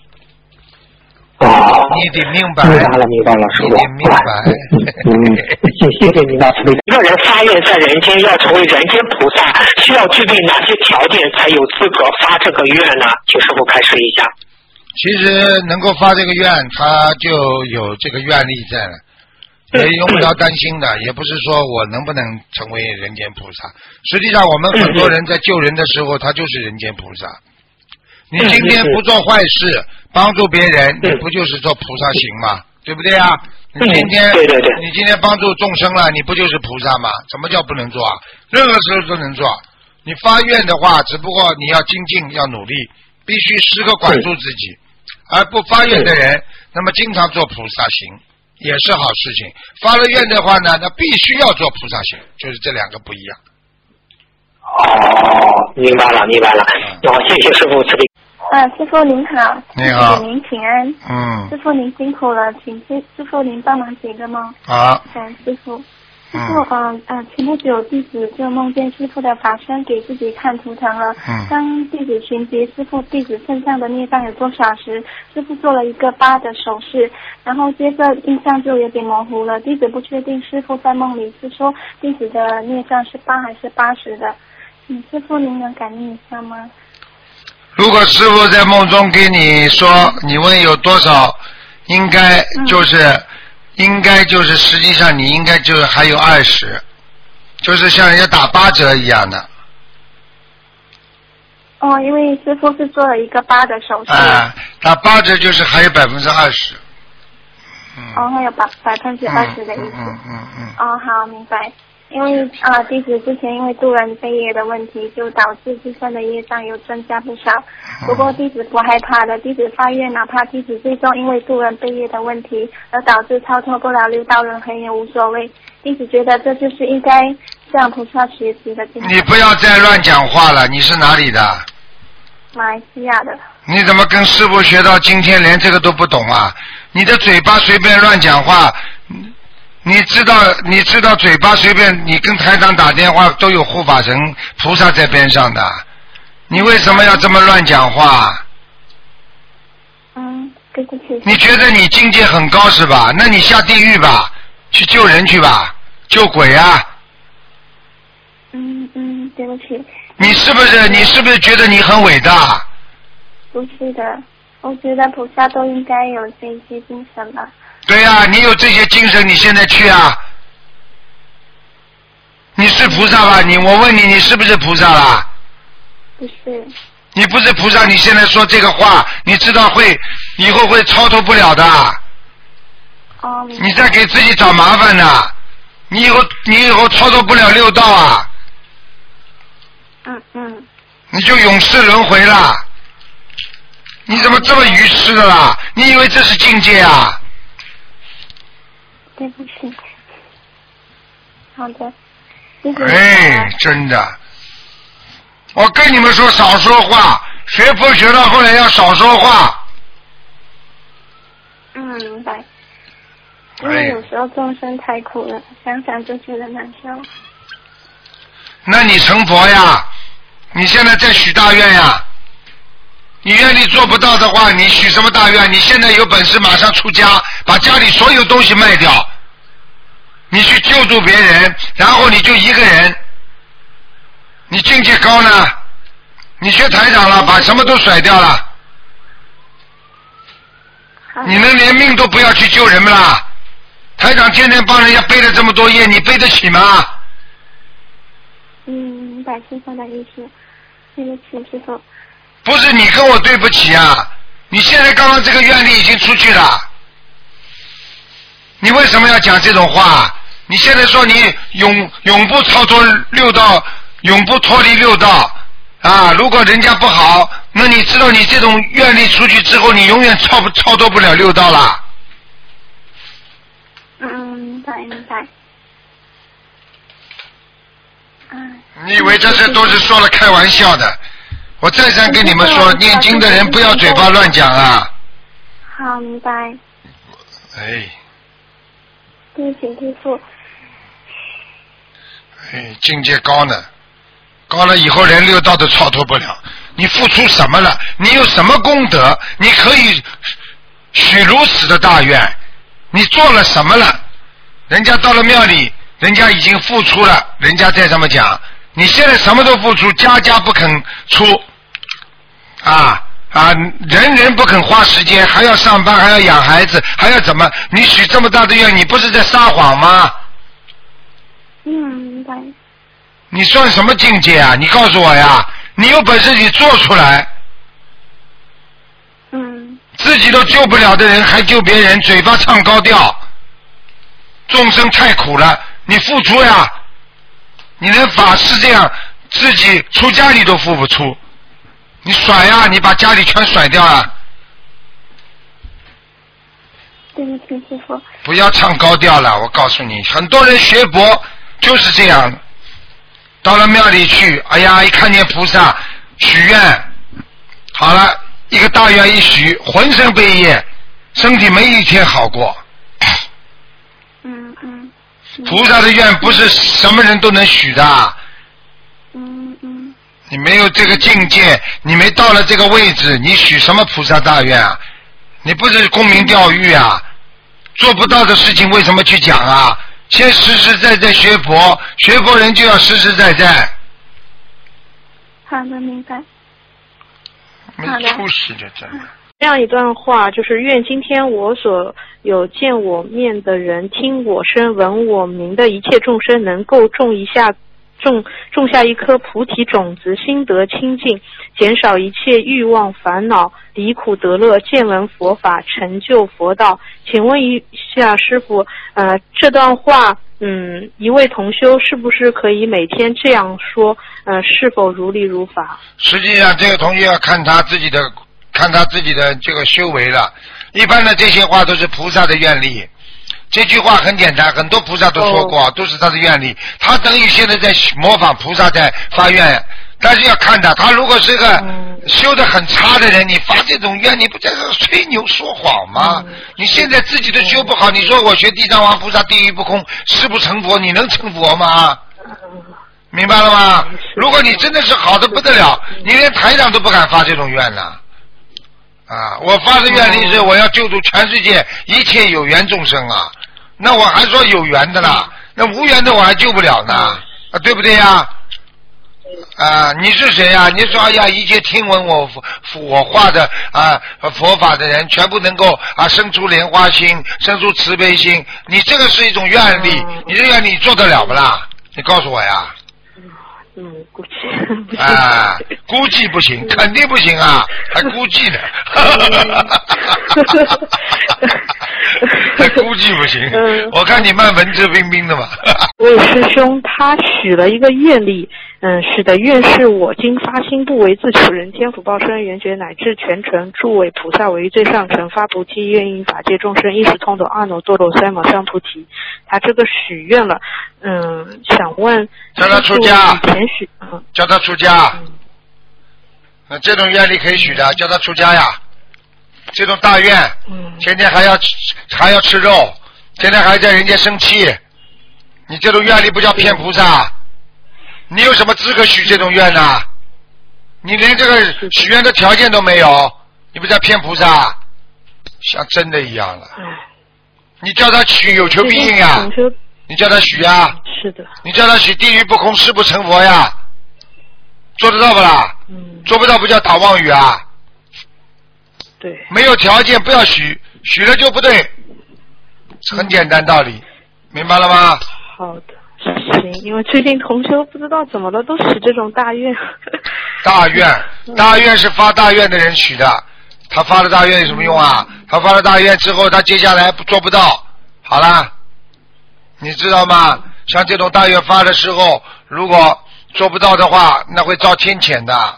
你得明白。 明白了，师父。 你得明白。 谢谢您的慈悲。一个人发愿在人间要成为人间菩萨，需要具备哪些条件才有资格发这个愿呢？请师父开示一下。 其实能够发这个愿，他就有这个愿力在了。也用不着担心的，也不是说我能不能成为人间菩萨。实际上我们很多人在救人的时候，他就是人间菩萨。你今天不做坏事，帮助别人，你不就是做菩萨行吗？对不对啊？你今天帮助众生了，你不就是菩萨吗？什么叫不能做啊？任何时候都能做。你发愿的话，只不过你要精进，要努力，必须时刻管住自己。而不发愿的人，那么经常做菩萨行也是好事情。发了愿的话呢，那必须要做菩萨行，就是这两个不一样。 明白了。谢谢师父慈悲。 师父您好。 你好。 您请安。师父您辛苦了，请师父您帮忙解个梦。感恩师父。师父，前不久弟子就梦见师父的法身给自己看图腾了。当弟子询及师父弟子身上的孽障有多少时，师父做了一个8的手势，然后接着印象就有点模糊了。弟子不确定师父在梦里是说弟子的孽障是8还是80的，请师父您能感应一下吗？ 如果师父在梦中给你说，你问有多少，应该就是实际上你应该就还有20，就是像人家打8折一样的。 因为师父是做了一个8的手势。 打8折就是还有20%。 还有20%的意思。好，明白。 因为弟子之前因为渡人背业的问题，就导致自身的业障有增加不少。不过弟子不害怕的，弟子发愿，哪怕弟子最终因为渡人背业的问题而导致超脱不了六道轮回也无所谓。弟子觉得这就是应该向菩萨学习的经验。 你不要再乱讲话了，你是哪里的？ 马来西亚的。 你怎么跟师父学到今天连这个都不懂啊？你的嘴巴随便乱讲话，你知道嘴巴随便，你跟台长打电话都有护法神菩萨在边上的，你为什么要这么乱讲话？ 对不起。 你觉得你境界很高是吧？那你下地狱吧，去救人去吧，救鬼啊！ 对不起。 你是不是觉得你很伟大？ 不是的，我觉得菩萨都应该有这些精神吧。 对呀，你有这些精神，你现在去啊？你是菩萨吧？我问你，你是不是菩萨啦？ 不是。 你不是菩萨，你现在说这个话，你知道以后会超脱不了的。你在给自己找麻烦呢。你以后超脱不了六道啊。你就永世轮回了。你怎么这么愚痴的啦？你以为这是境界啊？ 对不起。好的。 真的。我跟你们说，少说话，学佛学到后来要少说话。 明白。因为有时候众生太苦了，想想就觉得难受。 那你成佛呀？你现在在许大愿呀？你愿力做不到的话，你许什么大愿？你现在有本事马上出家，把家里所有东西卖掉，你去救助别人，然后你就一个人。你境界高呢？你学台长了，把什么都甩掉了。你们连命都不要去救人们啦！台长天天帮人家背了这么多业，你背得起吗？ 明白师父的意思。对不起，师父。 不是你跟我对不起啊！你现在刚刚这个愿力已经出去了，你为什么要讲这种话？你现在说你永不超脱六道，永不脱离六道啊！如果人家不好，那你知道你这种愿力出去之后，你永远超脱不了六道了。 明白。 你以为这些都是说了开玩笑的？我再三跟你们说，念经的人不要嘴巴乱讲啊。 好，明白。对不起，师父。 境界高呢，高了以后连六道都超脱不了。你付出什么了？你有什么功德？你可以许如此的大愿，你做了什么了？人家到了庙里，人家已经付出了，人家再这么讲，你现在什么都付出，家不肯出人不肯花时间，还要上班，还要养孩子，还要怎么？你许这么大的愿，你不是在撒谎吗？ 明白。 你算什么境界啊？你告诉我呀！你有本事你做出来。自己都救不了的人还救别人，嘴巴唱高调。众生太苦了，你付出呀！你连法师这样自己出家里都付不出，你甩呀！你把家里全甩掉了。 对不起，师父。 不要唱高调了，我告诉你，很多人学佛就是这样，到了庙里去，哎呀，一看见菩萨许愿，好了，一个大愿一许，浑身背业，身体没一天好过。菩萨的愿不是什么人都能许的。你没有这个境界，你没到了这个位置，你许什么菩萨大愿啊？你不是沽名钓誉啊？做不到的事情为什么去讲啊？先实实在在学佛，学佛人就要实实在在。 好的，明白。 没出息的，真的。 这样一段话就是：愿今天我所有见我面的人，听我声闻我名的一切众生，能够种下一颗菩提种子，心得清净，减少一切欲望烦恼，离苦得乐，见闻佛法，成就佛道。请问一下师父，这段话一位同修是不是可以每天这样说？是否如理如法？ 实际上，这个同学要看他自己的这个修为了。一般的这些话都是菩萨的愿力。这句话很简单，很多菩萨都说过，都是他的愿力。他等于现在在模仿菩萨在发愿，但是要看他如果是个修得很差的人，你发这种愿，你不在这吹牛说谎吗？你现在自己都修不好，你说我学地藏王菩萨地狱不空誓不成佛，你能成佛吗？明白了吗？如果你真的是好的不得了，你连台长都不敢发这种愿了。我发的愿力是我要救度全世界一切有缘众生啊，那我还说有缘的啦，那无缘的我还救不了呢，对不对呀？你是谁呀？你说呀，一切听闻我话的佛法的人，全部能够生出莲花心，生出慈悲心，你这个是一种愿力，你这愿力做得了不啦？你告诉我呀。 估计估计不行，肯定不行啊，还估计呢，还估计不行。我看你蛮文质彬彬的嘛。 魏师兄他许了一个愿力，许的愿是我今发心不为自取人天福报生缘觉乃至全程诸位菩萨为最上乘发菩提愿因法界众生一时通懂阿耨多罗三藐三菩提。他这个许愿了，想问叫他出家，叫他出家。这种愿力可以许的，叫他出家呀。这种大愿，天天还要吃肉，天天还在人家生气，你这种愿力不叫骗菩萨？你有什么资格许这种愿呢？你连这个许愿的条件都没有，你不在骗菩萨？像真的一样了。你叫他许有求必应呀，你叫他许呀。 是的。你叫他许地狱不空誓不成佛呀，做得到不啦？做不到不叫打妄语啊。 对。 没有条件不要许，许了就不对，很简单道理，明白了吗？ 好的。行，因为最近同修不知道怎么了，都许这种大愿。大愿是发大愿的人许的，他发了大愿有什么用啊？他发了大愿之后，他接下来做不到，好了，你知道吗？像这种大愿发的时候，如果做不到的话，那会遭天谴的。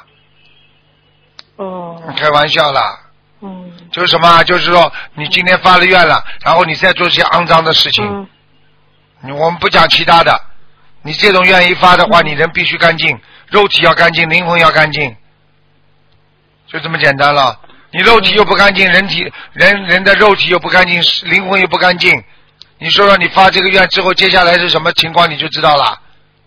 开玩笑啦。就是什么？就是说你今天发了愿了，然后你再做些肮脏的事情。我们不讲其他的，你这种愿意发的话，你人必须干净，肉体要干净，灵魂要干净，就这么简单了。你肉体又不干净，人的肉体又不干净，灵魂又不干净，你说说你发这个愿之后，接下来是什么情况你就知道了。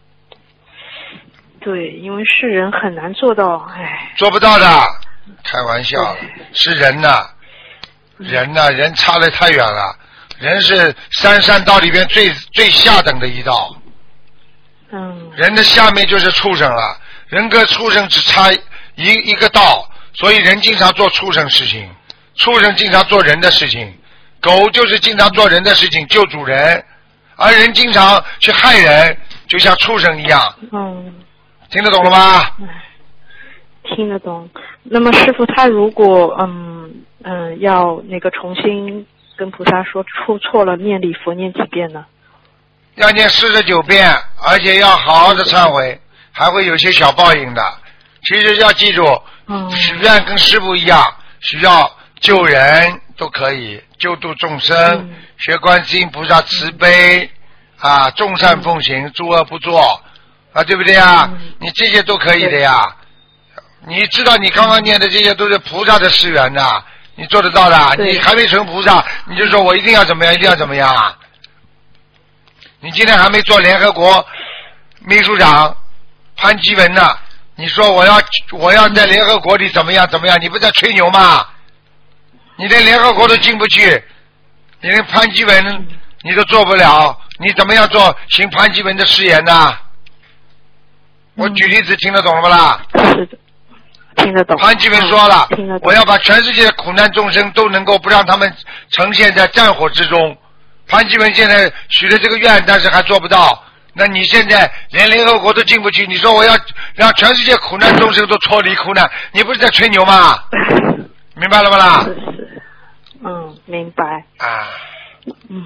对，因为是人很难做到， 做不到的，开玩笑，是人呐，人差得太远了。人是三道里边最下等的一道，人的下面就是畜生了，人跟畜生只差一个道，所以人经常做畜生事情，畜生经常做人的事情，狗就是经常做人的事情救主人，而人经常去害人，就像畜生一样。听得懂了吗？ 听得懂。那么师父他如果要那个重新跟菩萨说出错了，念礼佛念几遍呢？ 要念49遍，而且要好好的忏悔，还会有些小报应的。其实要记住，许愿跟师父一样，需要救人都可以，救度众生，学观世音菩萨慈悲众善奉行，诸恶不作对不对呀？你这些都可以的呀。你知道你刚刚念的这些都是菩萨的誓言的，你做得到的。你还没成菩萨，你就说我一定要怎么样，一定要怎么样啊？你今天还没做联合国秘书长潘基文呢，你说我要在联合国里怎么样怎么样，你不在吹牛吗？你连联合国都进不去，你连潘基文你都做不了，你怎么样做行潘基文的誓言呢？我举例子听得懂了不啦？ 是的，听得懂。 潘基文说了，我要把全世界的苦难众生都能够不让他们呈现在战火之中。潘基文现在许了这个愿，但是还做不到。那你现在连联合国都进不去，你说我要让全世界苦难众生都脱离苦难，你不是在吹牛吗？明白了不啦？ 是，明白。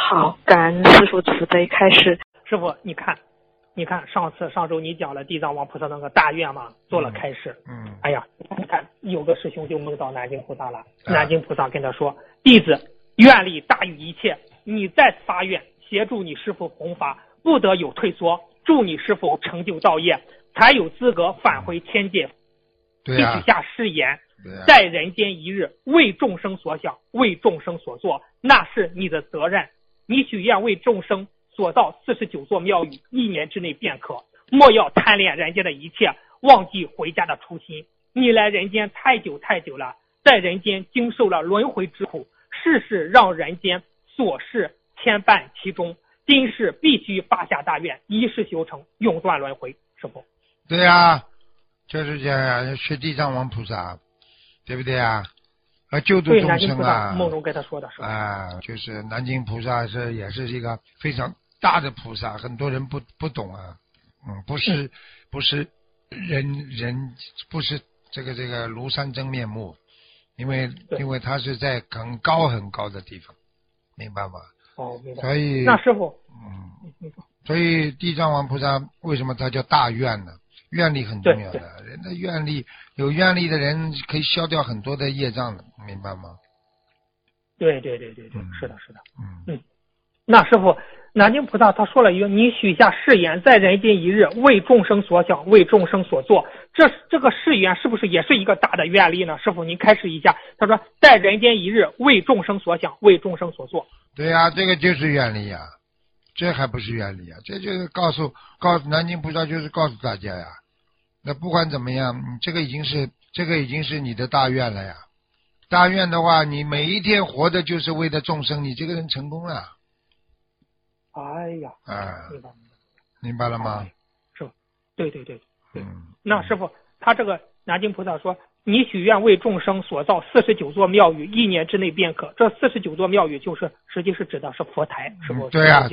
好，感恩师父慈悲开示。 师父，你看，上周你讲了地藏王菩萨那个大愿嘛，做了开示。哎呀，你看有个师兄就梦到南京菩萨了，南京菩萨跟他说，弟子愿力大于一切，你再发愿协助你师父弘法，不得有退缩，祝你师父成就道业，才有资格返回天界。 对啊， 许下誓言，在人间一日，为众生所想，为众生所做，那是你的责任。你许愿为众生所造49座庙宇，1年之内便可。莫要贪恋人间的一切，忘记回家的初心。你来人间太久了，在人间经受了轮回之苦，世事让人间琐事牵绊其中。今世必须发下大愿，一世修成，永断轮回。师父， 对啊，就是这样，学地藏王菩萨，对不对啊？救度众生啊！ 梦中跟他说的是就是南京菩萨也是一个非常大的菩萨，很多人不懂啊，不是人不是这个庐山真面目，因为他是在很高的地方，明白吗？ 明白。 所以那师父， 所以地藏王菩萨为什么他叫大愿呢？愿力很重要的，人的愿力，有愿力的人可以消掉很多的业障的，明白吗？ 对，是的。那师父，南京菩萨他说了一个，你许下誓言，在人间一日，为众生所想，为众生所做，这个誓言是不是也是一个大的愿力呢？师父您开示一下。他说在人间一日，为众生所想，为众生所做。对呀，这个就是愿力呀，这还不是愿力啊，这就是告诉南京菩萨，就是告诉大家呀，那不管怎么样，这个已经是你的大愿了呀。大愿的话，你每一天活的就是为了众生，你这个人成功了。 哎呀， 明白了吗？ 是吧？对。那师父，他这个南京菩萨说，你许愿为众生所造49座庙宇，1年之内便可。这49座庙宇实际是指的是佛台，是不？ 对呀。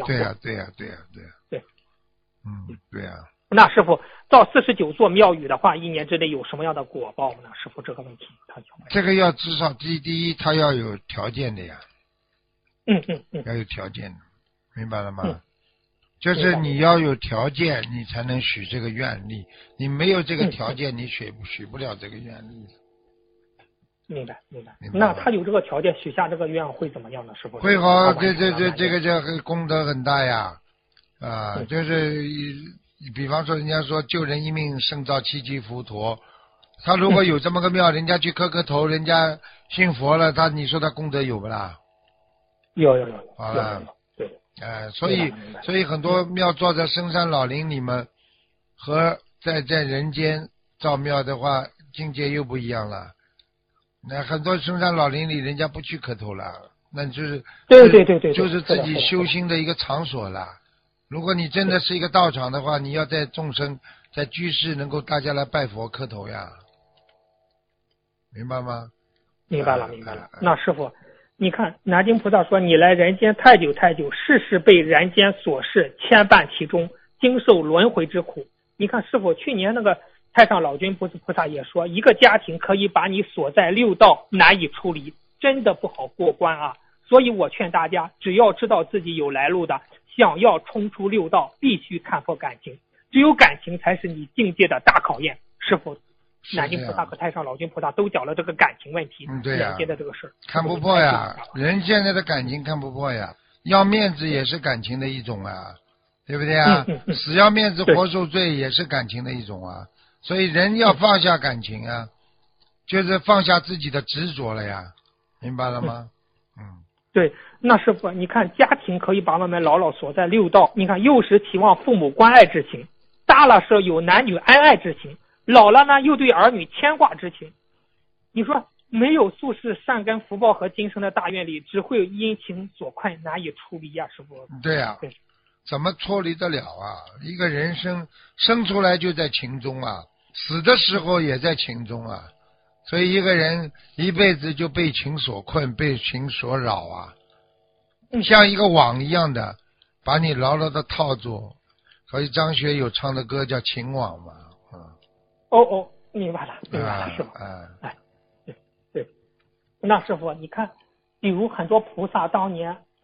那师父，造49座庙宇的话，1年之内有什么样的果报呢？师父，这个问题他讲。 这个要至少第一，他要有条件的呀。要有条件的，明白了吗？就是你要有条件，你才能许这个愿力。你没有这个条件，你许不了这个愿力。 明白。那他有这个条件，许下这个愿会怎么样呢？师父？ 会好，这个功德很大呀。就是比方说，人家说救人一命胜造7级浮屠，他如果有这么个庙，人家去磕头，人家信佛了，你说他功德有不啦？ 有。 好了。所以很多庙造在深山老林里面，和在人间造庙的话，境界又不一样了。那很多深山老林里，人家不去磕头了，那就是对， 就是自己修心的一个场所了。如果你真的是一个道场的话，你要在众生在居士能够大家来拜佛磕头呀，明白吗？ 明白了。那师父，你看南京菩萨说，你来人间太久，世事被人间琐事牵绊其中，经受轮回之苦。你看师父，去年那个太上老君菩萨也说，一个家庭可以把你锁在6道难以出离，真的不好过关啊。所以我劝大家，只要知道自己有来路的，想要冲出6道，必须看破感情，只有感情才是你境界的大考验。师父，南京菩萨和太上老君菩萨都讲了这个感情问题，人间的这个事看不破呀，人现在的感情看不破呀，要面子也是感情的一种啊，对不对啊？死要面子活受罪也是感情的一种啊，所以人要放下感情啊，就是放下自己的执着了呀，明白了吗？ 对，那师父，你看家庭可以把我们牢牢锁在6道，你看幼时期望父母关爱之情，大了时有男女恩爱之情，老了呢又对儿女牵挂之情。你说没有宿世善根福报和今生的大愿力，只会因情所困，难以出离呀，师父。 对呀，怎么脱离得了啊？一个人生出来就在情中啊，死的时候也在情中啊。所以一个人一辈子就被情所困，被情所扰啊，像一个网一样的把你牢牢的套住。所以张学友唱的歌叫情网嘛。 明白了，师父。对。那师父，你看比如很多菩萨当年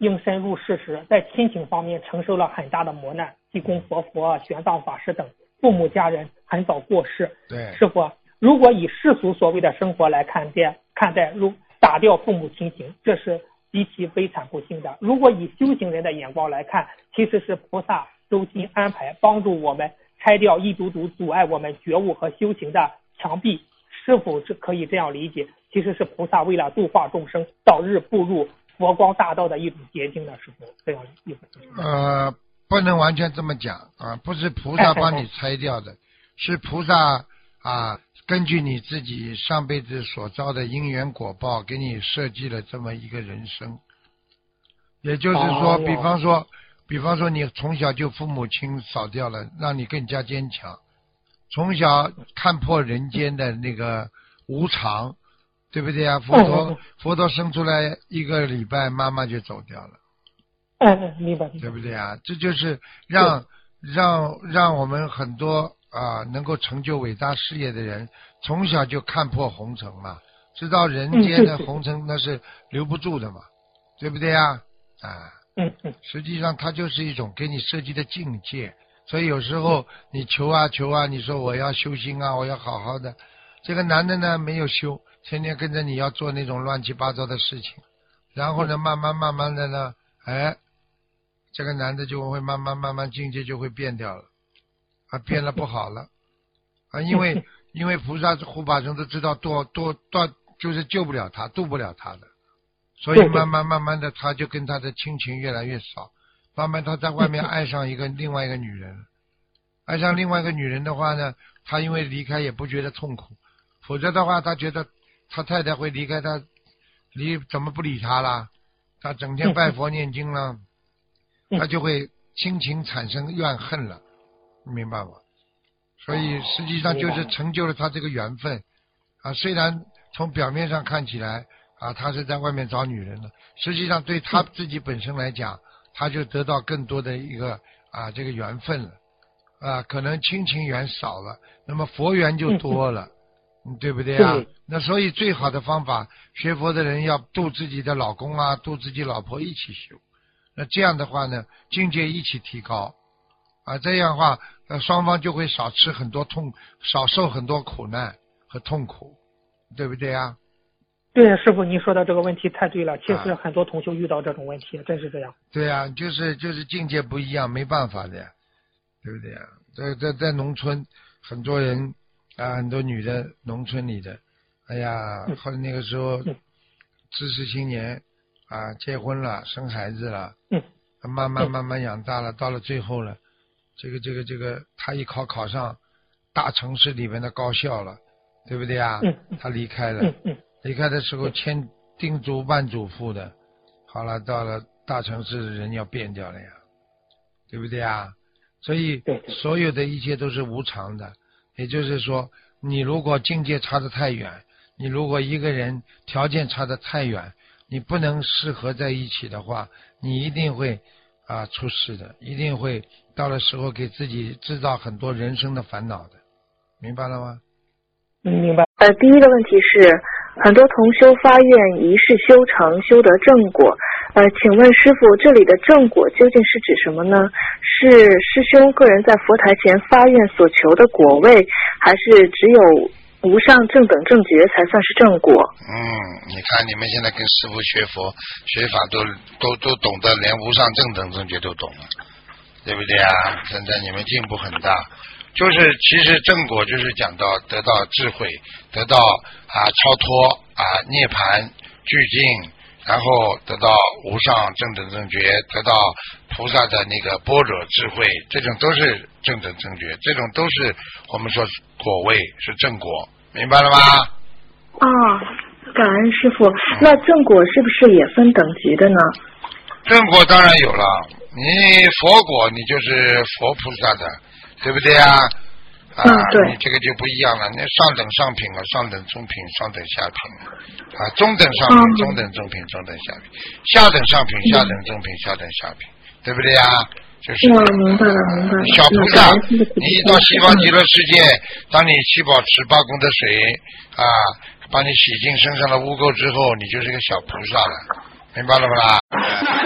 应身入世时，在亲情方面承受了很大的磨难，济公活佛、玄奘法师等父母家人很早过世。 对， 师傅，如果以世俗所谓的生活来看待，如打掉父母亲情，这是极其悲惨不幸的。如果以修行人的眼光来看，其实是菩萨周心安排，帮助我们拆掉一堵堵阻碍我们觉悟和修行的墙壁。是否可以这样理解？其实是菩萨为了度化众生，早日步入佛光大道的一种捷径呢？师傅，这样意思？ 不能完全这么讲啊，不是菩萨帮你拆掉的，是菩萨啊，根据你自己上辈子所遭的因缘果报，给你设计了这么一个人生。也就是说，比方说你从小就父母亲扫掉了，让你更加坚强。从小看破人间的那个无常，对不对啊？佛陀生出来1个礼拜，妈妈就走掉了。 明白。 对不对啊？这就是让我们很多能够成就伟大事业的人，从小就看破红尘嘛，知道人间的红尘那是留不住的嘛，对不对啊？实际上它就是一种给你设计的境界。所以有时候你求啊，你说我要修心啊，我要好好的，这个男的呢没有修，天天跟着你要做那种乱七八糟的事情，然后呢慢慢的呢，这个男的就会慢慢境界就会变掉了，变了不好了因为菩萨护法神都知道多就是救不了他，渡不了他的，所以慢慢的他就跟他的亲情越来越少。慢慢他在外面爱上另外一个女人，爱上另外一个女人的话呢，他因为离开也不觉得痛苦，否则的话他觉得他太太会离开他，怎么不理他啦？他整天拜佛念经了，他就会亲情产生怨恨了，明白吗？所以实际上就是成就了他这个缘分虽然从表面上看起来他是在外面找女人了，实际上对他自己本身来讲，他就得到更多的一个这个缘分了可能亲情缘少了，那么佛缘就多了对不对啊？那所以最好的方法，学佛的人要度自己的老公度自己老婆一起修，那这样的话呢，境界一起提高这样的话双方就会少吃很多少受很多苦难和痛苦，对不对啊？ 对，师傅您说的这个问题太对了，其实很多同修遇到这种问题真是这样。 对啊，就是境界不一样，没办法的呀，对不对啊？在农村很多人很多女的农村里的，后来那个时候知识青年结婚了，生孩子了，慢慢养大了，到了最后了，这个他一考上大城市里面的高校了，对不对啊？他离开了。离开的时候千叮嘱万嘱咐的，好了，到了大城市的人要变掉了呀，对不对啊？所以所有的一切都是无常的，也就是说，你如果境界差得太远，你如果一个人条件差得太远，你不能适合在一起的话，你一定会出事的，一定会到了时候给自己制造很多人生的烦恼的，明白了吗？ 明白。 第一个问题是，很多同修发愿一世修成，修得正果。请问师父，这里的正果究竟是指什么呢？是师兄个人在佛台前发愿所求的果位，还是只有无上正等正觉才算是正果？ 你看你们现在跟师父学佛学法都懂得，连无上正等正觉都懂了，对不对啊？现在你们进步很大。就是其实正果就是讲到得到智慧，得到超脱涅槃具尽，然后得到无上正等正觉，得到菩萨的那个般若智慧，这种都是正等正觉，这种都是我们说果位，是正果，明白了吗？ 感恩师父。那正果是不是也分等级的呢？ 正果当然有了，你佛果你就是佛菩萨的，对不对啊？ 对。 你这个就不一样了，那上等上品了，上等中品，上等下品中等上品，中等中品，中等下品，下等上品，下等中品，下等下品，对不对啊？就是明白了。 小菩萨，你一到西方极乐世界，当你七宝池八功德水把你洗净身上的污垢之后，你就是个小菩萨了，明白了不啦？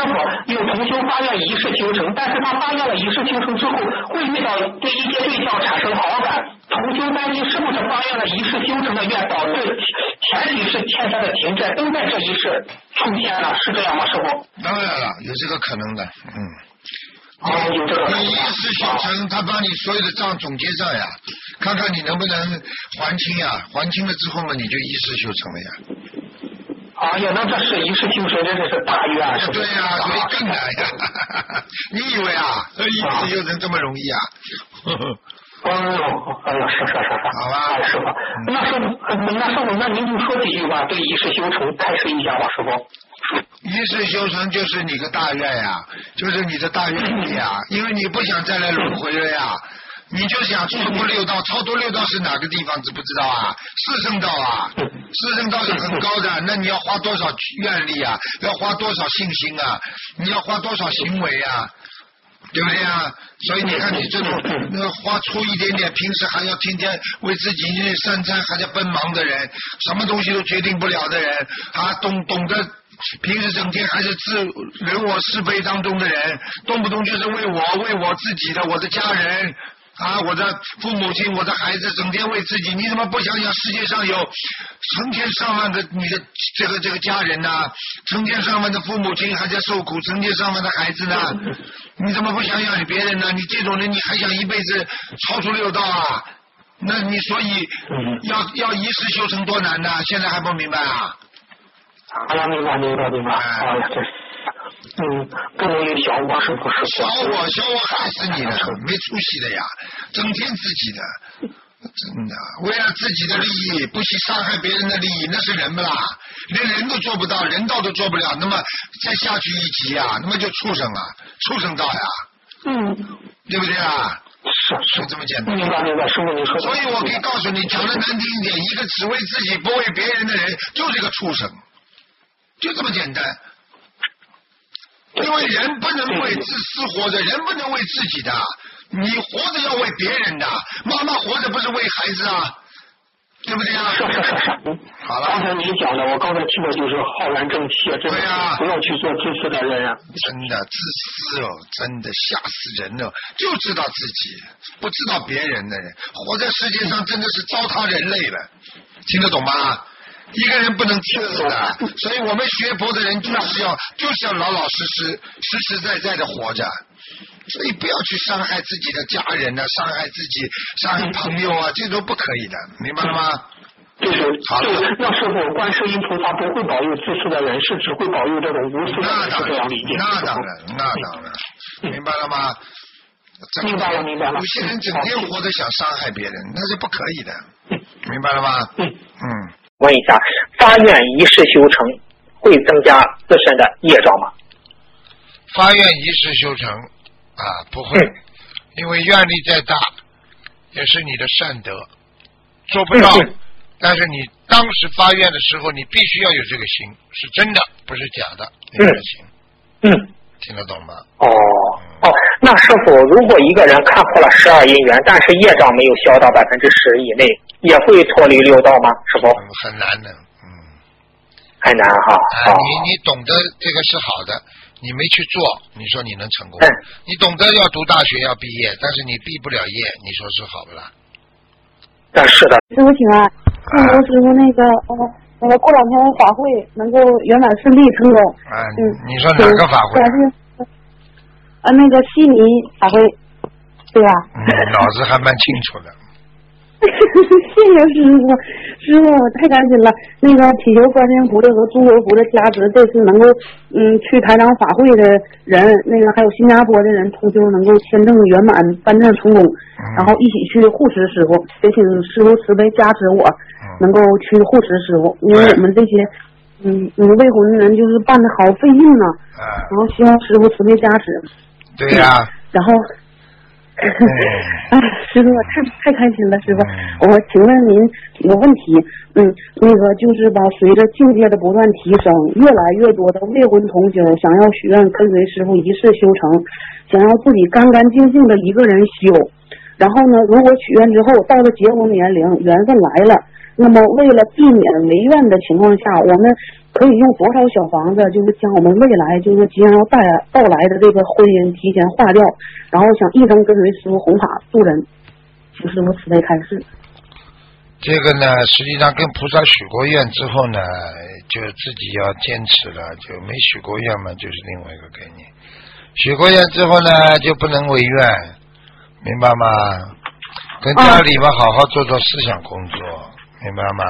有同修发愿一世修成，但是他发愿了一世修成之后，会遇到对一些对象产生好感。同修担心是不是发愿了一世修成的愿，导致前几世欠下的情债都在这一世出现了，是这样吗，师傅？ 当然了，有这个可能的， 有这个可能。 你一世修成，他把你所有的账总结上呀，看看你能不能还清呀，还清了之后嘛，你就一世修成了呀。 哎呀，那这是一世修成，真的是大愿，是吧？ 对呀，所以更难呀。你以为啊，一世修成这么容易啊？ 哎呀，是， 好吧， 师傅，那师傅，那您就说几句吧，对一世修成开示一下吧，师傅。 一世修成就是你个大愿呀，就是你的大愿力呀，因为你不想再来轮回了呀，你就想超脱六道，超脱六道是哪个地方知不知道啊？四圣道啊，四圣道是很高的，那你要花多少愿力啊？要花多少信心啊？你要花多少行为啊？对不对啊？所以你看，你这种花出一点点，平时还要天天为自己三餐还在奔忙的人，什么东西都决定不了的人，懂得平时整天还是人我是非当中的人，动不动就是为我自己的我的家人啊，我的父母亲，我的孩子，整天为自己，你怎么不想想世界上有成千上万个你的这个家人呢？成千上万的父母亲还在受苦，成千上万的孩子呢？你怎么不想想你别人呢？你这种人你还想一辈子超出六道啊？那你所以要一世修成多难呢？现在还不明白啊？ 明白。哎呀，这不能有小我，是不是？ 小我害死你了，没出息的呀，整天自己的，真的为了自己的利益，不惜伤害别人的利益，那是人不啦？连人都做不到，人道都做不了，那么再下去一级啊，那么就畜生啊，畜生道呀，对不对啊？是这么简单。 明白，师傅你说。 所以我可以告诉你，讲的难听一点，一个只为自己不为别人的人，就是个畜生，就这么简单。因为人不能为自私活着，人不能为自己的，你活着要为别人的。妈妈活着不是为孩子啊，对不对啊？ 是。 好了。 刚才您讲的，我刚才听的就是浩然正气， 对呀， 不要去做自私的人啊。 真的自私哦，真的吓死人了，就知道自己，不知道别人的人，活在世界上真的是糟蹋人类了，听得懂吗？一个人不能自私的，所以我们学佛的人就是要老老实实、实实在在的活着，所以不要去伤害自己的家人啊，伤害自己、伤害朋友啊，这都不可以的，明白了吗？ 好了。那师傅，观世音菩萨不会保佑自私的人，是只会保佑这种无私的人，是这样理解？ 那当然，明白了吗？ 明白了。 有些人整天活着想伤害别人，那是不可以的，明白了吗？ 问一下，发愿一世修成会增加自身的业障吗？ 发愿一世修成啊，不会，因为愿力再大也是你的善德，做不到。但是你当时发愿的时候，你必须要有这个心，是真的，不是假的，有这个心。听得懂吗？ 那师傅，如果一个人看破了12因缘，但是业障没有消到10%以内，也会脱离六道吗？师傅？ 很难的， 很难哈。 你懂得这个是好的，你没去做，你说你能成功？你懂得要读大学要毕业，但是你毕不了业，你说是好不啦？ 是的。 师傅请安，师傅那个过2天法会能够圆满顺利成功。 你说哪个法会？ 那个悉尼法会，对吧？ 脑子还蛮清楚的。 谢谢师傅太感谢了。那个祈求观世音菩萨和诸佛菩萨加持，这次能够去台长法会的人，那个还有新加坡的人，同修能够签证圆满，办证成功，然后一起去护持师傅，也请师傅慈悲加持我，能够去护持师傅，因为我们这些未婚的人就是办的好费劲呢，然后希望师傅慈悲加持。 对呀。 然后。师傅太开心了，师傅。我请问您几个问题，那个就是吧，随着境界的不断提升，越来越多的未婚同修想要许愿跟随师傅一世修成，想要自己干干净净的一个人修。然后呢，如果许愿之后到了结婚年龄，缘分来了，那么为了避免违愿的情况下，我们可以用多少小房子，就是将我们未来就是即将要到来的这个婚姻提前化掉，然后想一生跟随师傅弘法度人，请师傅慈悲开示。 这个呢，实际上跟菩萨许过愿之后呢，就自己要坚持了，就没许过愿嘛，就是另外一个概念。许过愿之后呢，就不能违愿，明白吗？跟家里面好好做做思想工作，明白吗？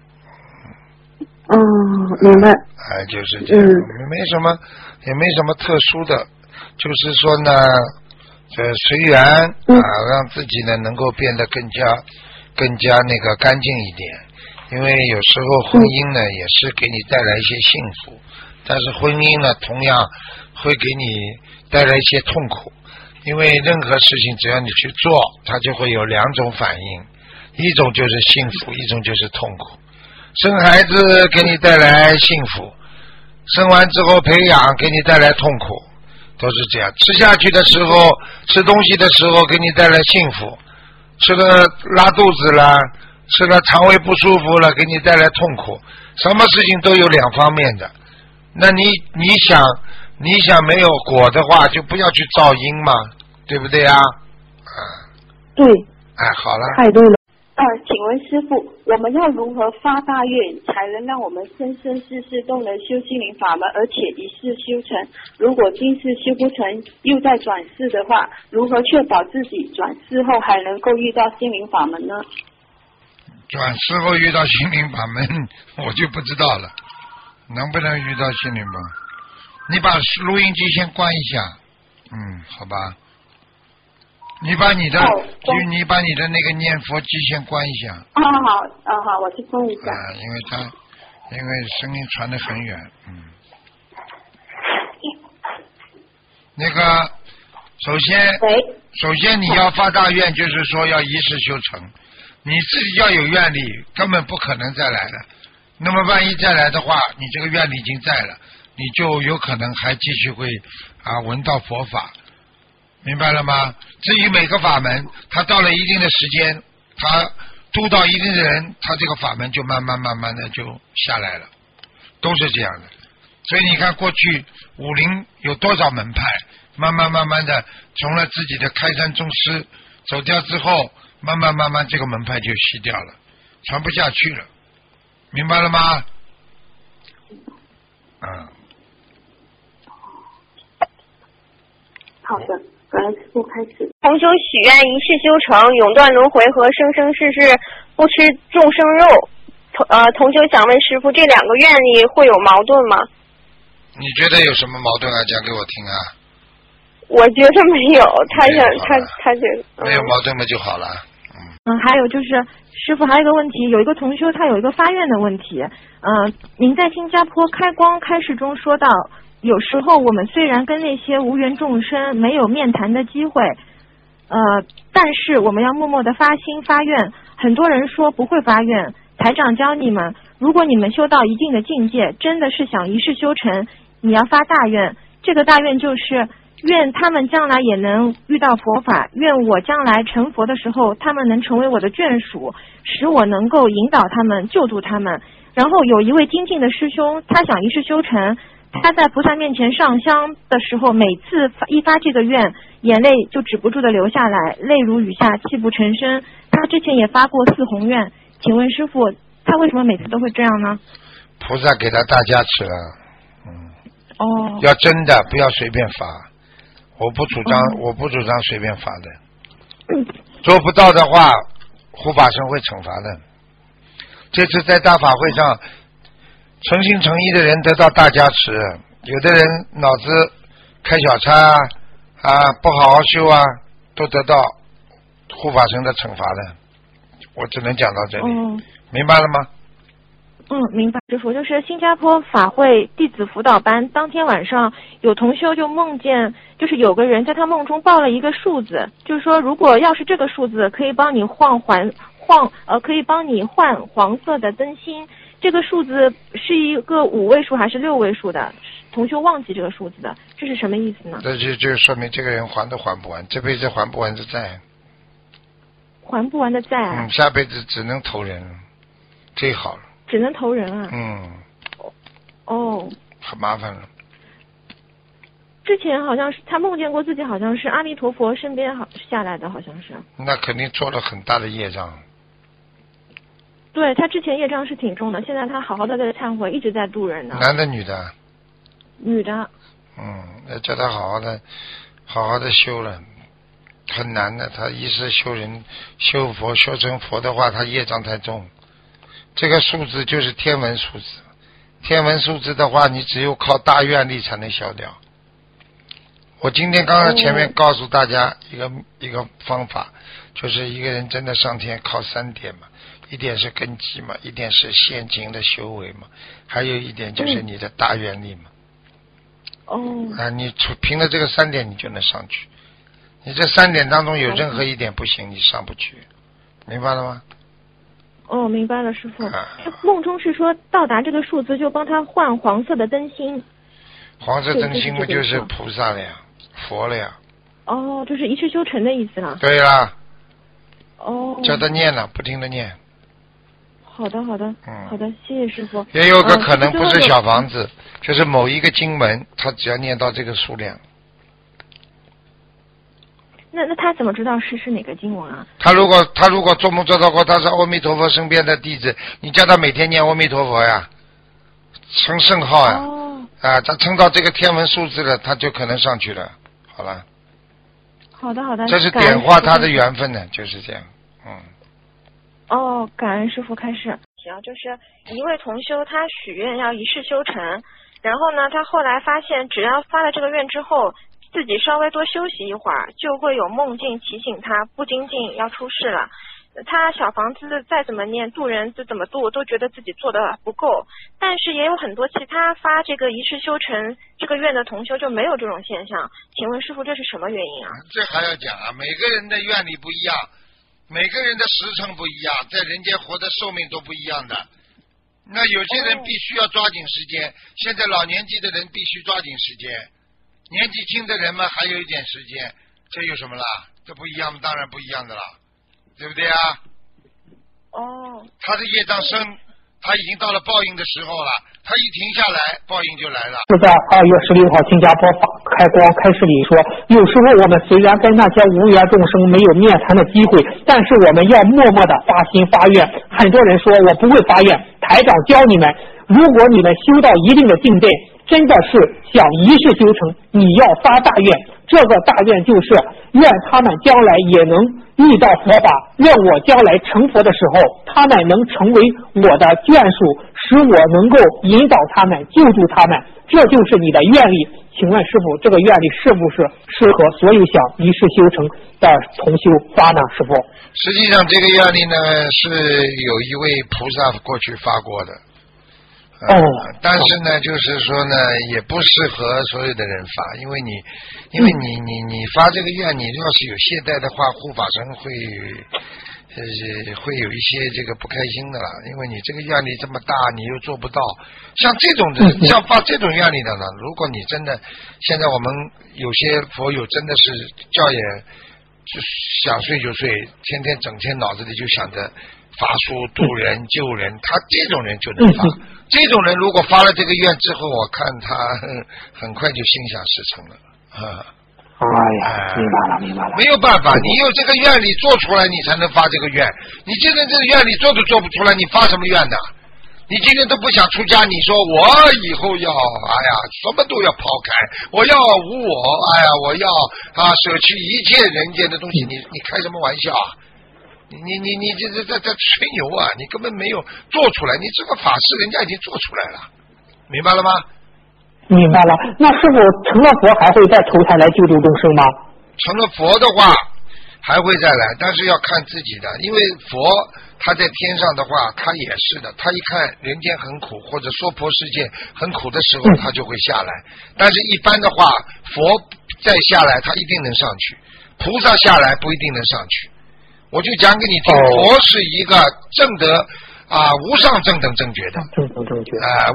明白。 就是这样，也没什么特殊的，就是说呢，随缘让自己呢能够变得更加那个干净一点，因为有时候婚姻呢也是给你带来一些幸福，但是婚姻呢同样会给你带来一些痛苦，因为任何事情只要你去做，它就会有两种反应，一种就是幸福，一种就是痛苦。生孩子给你带来幸福，生完之后培养给你带来痛苦，都是这样。吃下去的时候，吃东西的时候给你带来幸福，吃了拉肚子了，吃了肠胃不舒服了，给你带来痛苦。什么事情都有两方面的。那你想没有果的话，就不要去造因嘛，对不对啊？ 对。 好了。 太对了。 请问师父，我们要如何发大愿，才能让我们生生世世都能修心灵法门，而且一世修成？如果今世修不成，又在转世的话，如何确保自己转世后还能够遇到心灵法门呢？ 转世后遇到心灵法门，我就不知道了，能不能遇到心灵法门？你把录音机先关一下，好吧。你把你的那个念佛机先关一下。 好，我去关一下。 因为声音传得很远，那个，首先你要发大愿，就是说要一世修成，你自己要有愿力，根本不可能再来了。那么万一再来的话，你这个愿力已经在了，你就有可能还继续会闻到佛法。明白了吗？至于每个法门，它到了一定的时间，它度到一定的人，它这个法门就慢慢的就下来了，都是这样的。所以你看过去武林有多少门派，慢慢的从了自己的开山宗师走掉之后，慢慢这个门派就熄掉了，传不下去了，明白了吗？ 好的。师父开始。 同修许愿一世修成，永断轮回和生生世世不吃众生肉。同修想问师父，这两个愿力会有矛盾吗？ 你觉得有什么矛盾啊？讲给我听啊。 我觉得没有，他觉得没有矛盾嘛就好了。 还有就是师父还有一个问题，有一个同修他有一个发愿的问题。您在新加坡开光开示中说到，有时候我们虽然跟那些无缘众生没有面谈的机会，但是我们要默默的发心发愿。很多人说不会发愿，台长教你们，如果你们修到一定的境界，真的是想一世修成，你要发大愿。这个大愿就是愿他们将来也能遇到佛法，愿我将来成佛的时候，他们能成为我的眷属，使我能够引导他们，救度他们。然后有一位精进的师兄，他想一世修成，他在菩萨面前上香的时候，每次一发这个愿，眼泪就止不住的流下来，泪如雨下，泣不成声。他之前也发过4弘愿，请问师父，他为什么每次都会这样呢？ 菩萨给他大加持了。要真的，不要随便发。我不主张随便发的。做不到的话，护法神会惩罚的。这次在大法会上，诚心诚意的人得到大加持，有的人脑子开小差不好好修都得到护法神的惩罚的。我只能讲到这里，明白了吗？ 明白。师父，就是新加坡法会弟子辅导班当天晚上，有同修就梦见，就是有个人在他梦中报了一个数字，就是说如果要是这个数字可以帮你可以帮你换黄色的灯芯，这个数字是一个5位数还是6位数的？同修忘记这个数字的，这是什么意思呢？ 这就说明这个人还都还不完，这辈子还不完的债。 还不完的债下辈子只能投人，最好了。 只能投人啊。 哦， 很麻烦了。 之前好像是他梦见过自己好像是阿弥陀佛身边下来的，好像是。 那肯定做了很大的业障。 对，他之前业障是挺重的，现在他好好的在忏悔，一直在度人呢。 男的女的？ 女的。 要叫他好好的修了，很难的。他一世修人修佛修成佛的话，他业障太重。这个数字就是天文数字，天文数字的话，你只有靠大愿力才能消掉。我今天刚刚前面告诉大家一个方法，就是一个人真的上天靠3点嘛，一点是根基嘛，一点是现行的修为嘛，还有一点就是你的大愿力嘛。你凭着这个3点你就能上去，你这3点当中有任何一点不行，你上不去，明白了吗？ 明白了，师父。梦中是说到达这个数字就帮他换黄色的灯芯。 黄色灯芯不就是菩萨了呀，佛了呀。 就是一世修成的意思了。 对啦。叫他念了，不停的念。 好的，好的，谢谢师父。 也有个可能不是小房子，就是某一个经文，他只要念到这个数量。 那他怎么知道是哪个经文啊？ 他如果做梦做到过他是阿弥陀佛身边的弟子，你叫他每天念阿弥陀佛呀，称圣号呀，他称到这个天文数字了，他就可能上去了。好了。 好的，好的。 这是点化他的缘分呢，就是这样。 感恩师父开示。就是一位同修，他许愿要一世修成，然后呢，他后来发现，只要发了这个愿之后，自己稍微多休息一会儿，就会有梦境提醒他不精进要出世了。他小房子再怎么念，度人就怎么度，都觉得自己做的不够。但是也有很多其他发这个一世修成这个愿的同修就没有这种现象。请问师父，这是什么原因啊？ 这还要讲啊，每个人的愿力不一样，每个人的时辰不一样，在人间活的寿命都不一样的。那有些人必须要抓紧时间，现在老年纪的人必须抓紧时间，年纪轻的人们还有一点时间，这有什么啦？这不一样，当然不一样的啦，对不对啊？他的业障深，他已经到了报应的时候了，他一停下来，报应就来了。 是在2月16号新加坡法开光开示里说，有时候我们虽然跟那些无缘众生没有面谈的机会，但是我们要默默的发心发愿。很多人说我不会发愿，台长教你们，如果你们修到一定的境界，真的是想一世修成，你要发大愿。这个大愿就是愿他们将来也能遇到佛法，愿我将来成佛的时候，他们能成为我的眷属，使我能够引导他们，救助他们，这就是你的愿力。请问师父，这个愿力是不是适合所有想一世修成的同修发呢？师父， 实际上这个愿力呢，是有一位菩萨过去发过的。但是呢，就是说呢，也不适合所有的人发，因为你发这个愿，你要是有懈怠的话，护法神会有一些这个不开心的啦，因为你这个愿力这么大，你又做不到。像这种的，像发这种愿力的呢，如果你真的，现在我们有些佛友真的是觉也就想睡就睡，天天整天脑子里就想着发书度人救人，他这种人就能发。这种人如果发了这个愿之后，我看他很快就心想事成了。 明白了。 没有办法，你有这个愿力做出来，你才能发这个愿。你现在这个愿力做都做不出来，你发什么愿呢？你今天都不想出家，你说我以后要什么都要抛开，我要无我，我要舍弃一切人间的东西，你开什么玩笑啊？你这在吹牛啊！你根本没有做出来，你这个法事人家已经做出来了，明白了吗？ 明白了。那师父成了佛还会再投胎来救度众生吗？ 成了佛的话还会再来，但是要看自己的，因为佛他在天上的话，他也是的，他一看人间很苦，或者娑婆世界很苦的时候，他就会下来。但是一般的话，佛再下来，他一定能上去；菩萨下来不一定能上去。我就讲给你听，佛是一个正德无上正等正觉的，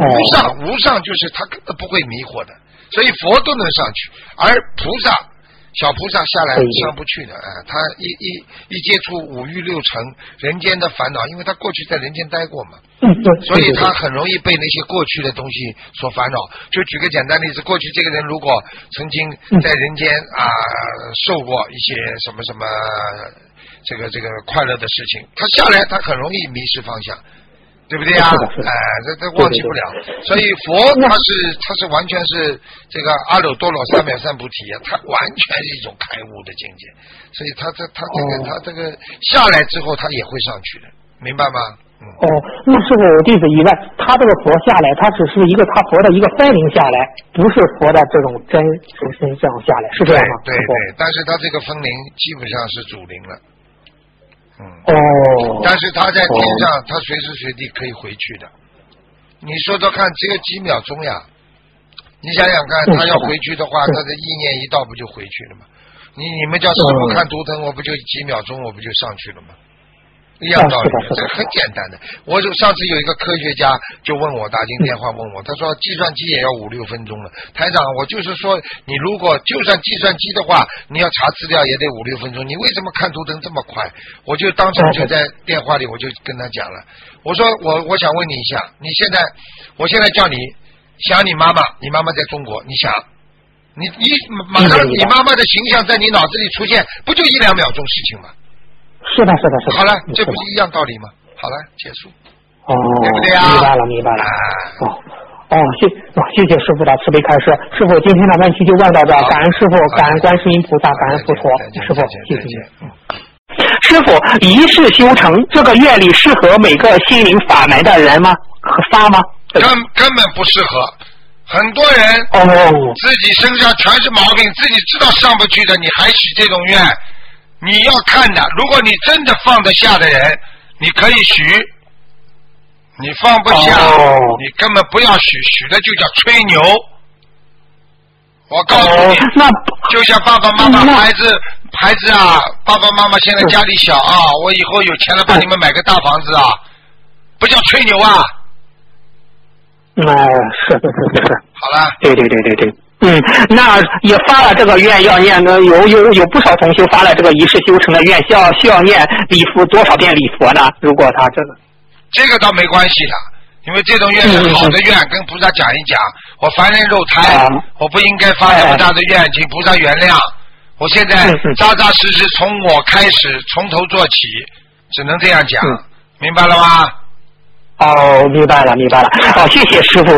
无上就是他根本不会迷惑的，所以佛都能上去，而菩萨小菩萨下来上不去的，他一接触五欲六尘人间的烦恼，因为他过去在人间待过嘛，所以他很容易被那些过去的东西所烦恼。就举个简单例子，过去这个人如果曾经在人间受过一些什么什么这个快乐的事情，他下来他很容易迷失方向。对不对啊？这忘记不了。所以佛他是完全是这个阿耨多罗三藐三菩提啊，他完全是一种开悟的境界。所以他这个下来之后，他也会上去的，明白吗？ 那师傅我弟子疑问，他这个佛下来，他只是一个他佛的一个分灵下来，不是佛的这种真实身这样下来，是这样吗？ 对，但是他这个分灵基本上是主灵了。但是他在天上，他随时随地可以回去的。你说说看，只有几秒钟呀？你想想看，他要回去的话，他的意念一到，不就回去了吗？你们叫师傅看图腾，我不就几秒钟，我不就上去了吗？一样道理，这很简单的。我上次有一个科学家就问我，打进电话问我，他说计算机也要5-6分钟了。台长，我就是说，你如果就算计算机的话，你要查资料也得5-6分钟，你为什么看图腾这么快？我就当场就在电话里我就跟他讲了，我说我想问你一下，我现在叫你想你妈妈，你妈妈在中国，你想你马上你妈妈的形象在你脑子里出现，不就1-2秒钟事情吗？ 是的。 好了，这不是一样道理吗？好了，结束。对不对啊？ 明白了。谢谢师傅的慈悲开示。师傅今天的问题就问到这，感恩师傅，感恩观世音菩萨，感恩佛陀。师傅，谢谢你。师傅，一世修成这个愿力适合每个心灵法门的人吗？发吗？ 根本不适合。很多人自己身上全是毛病，自己知道上不去的，你还许这种愿？你要看的，如果你真的放得下的人，你可以许；你放不下，你根本不要许，许的就叫吹牛。我告诉你，就像爸爸妈妈孩子啊，爸爸妈妈现在家里小啊，我以后有钱了帮你们买个大房子啊，不叫吹牛啊。 是。 好了。 对。那也发了这个愿要念的，有不少同学发了这个一世修成的愿，需要念礼佛多少遍礼佛呢？如果他这个倒没关系的，因为这种愿是好的愿，跟菩萨讲一讲。我凡人肉胎，我不应该发这么大的愿，请菩萨原谅。我现在扎扎实实从我开始，从头做起，只能这样讲，明白了吗？ 明白了。谢谢师傅。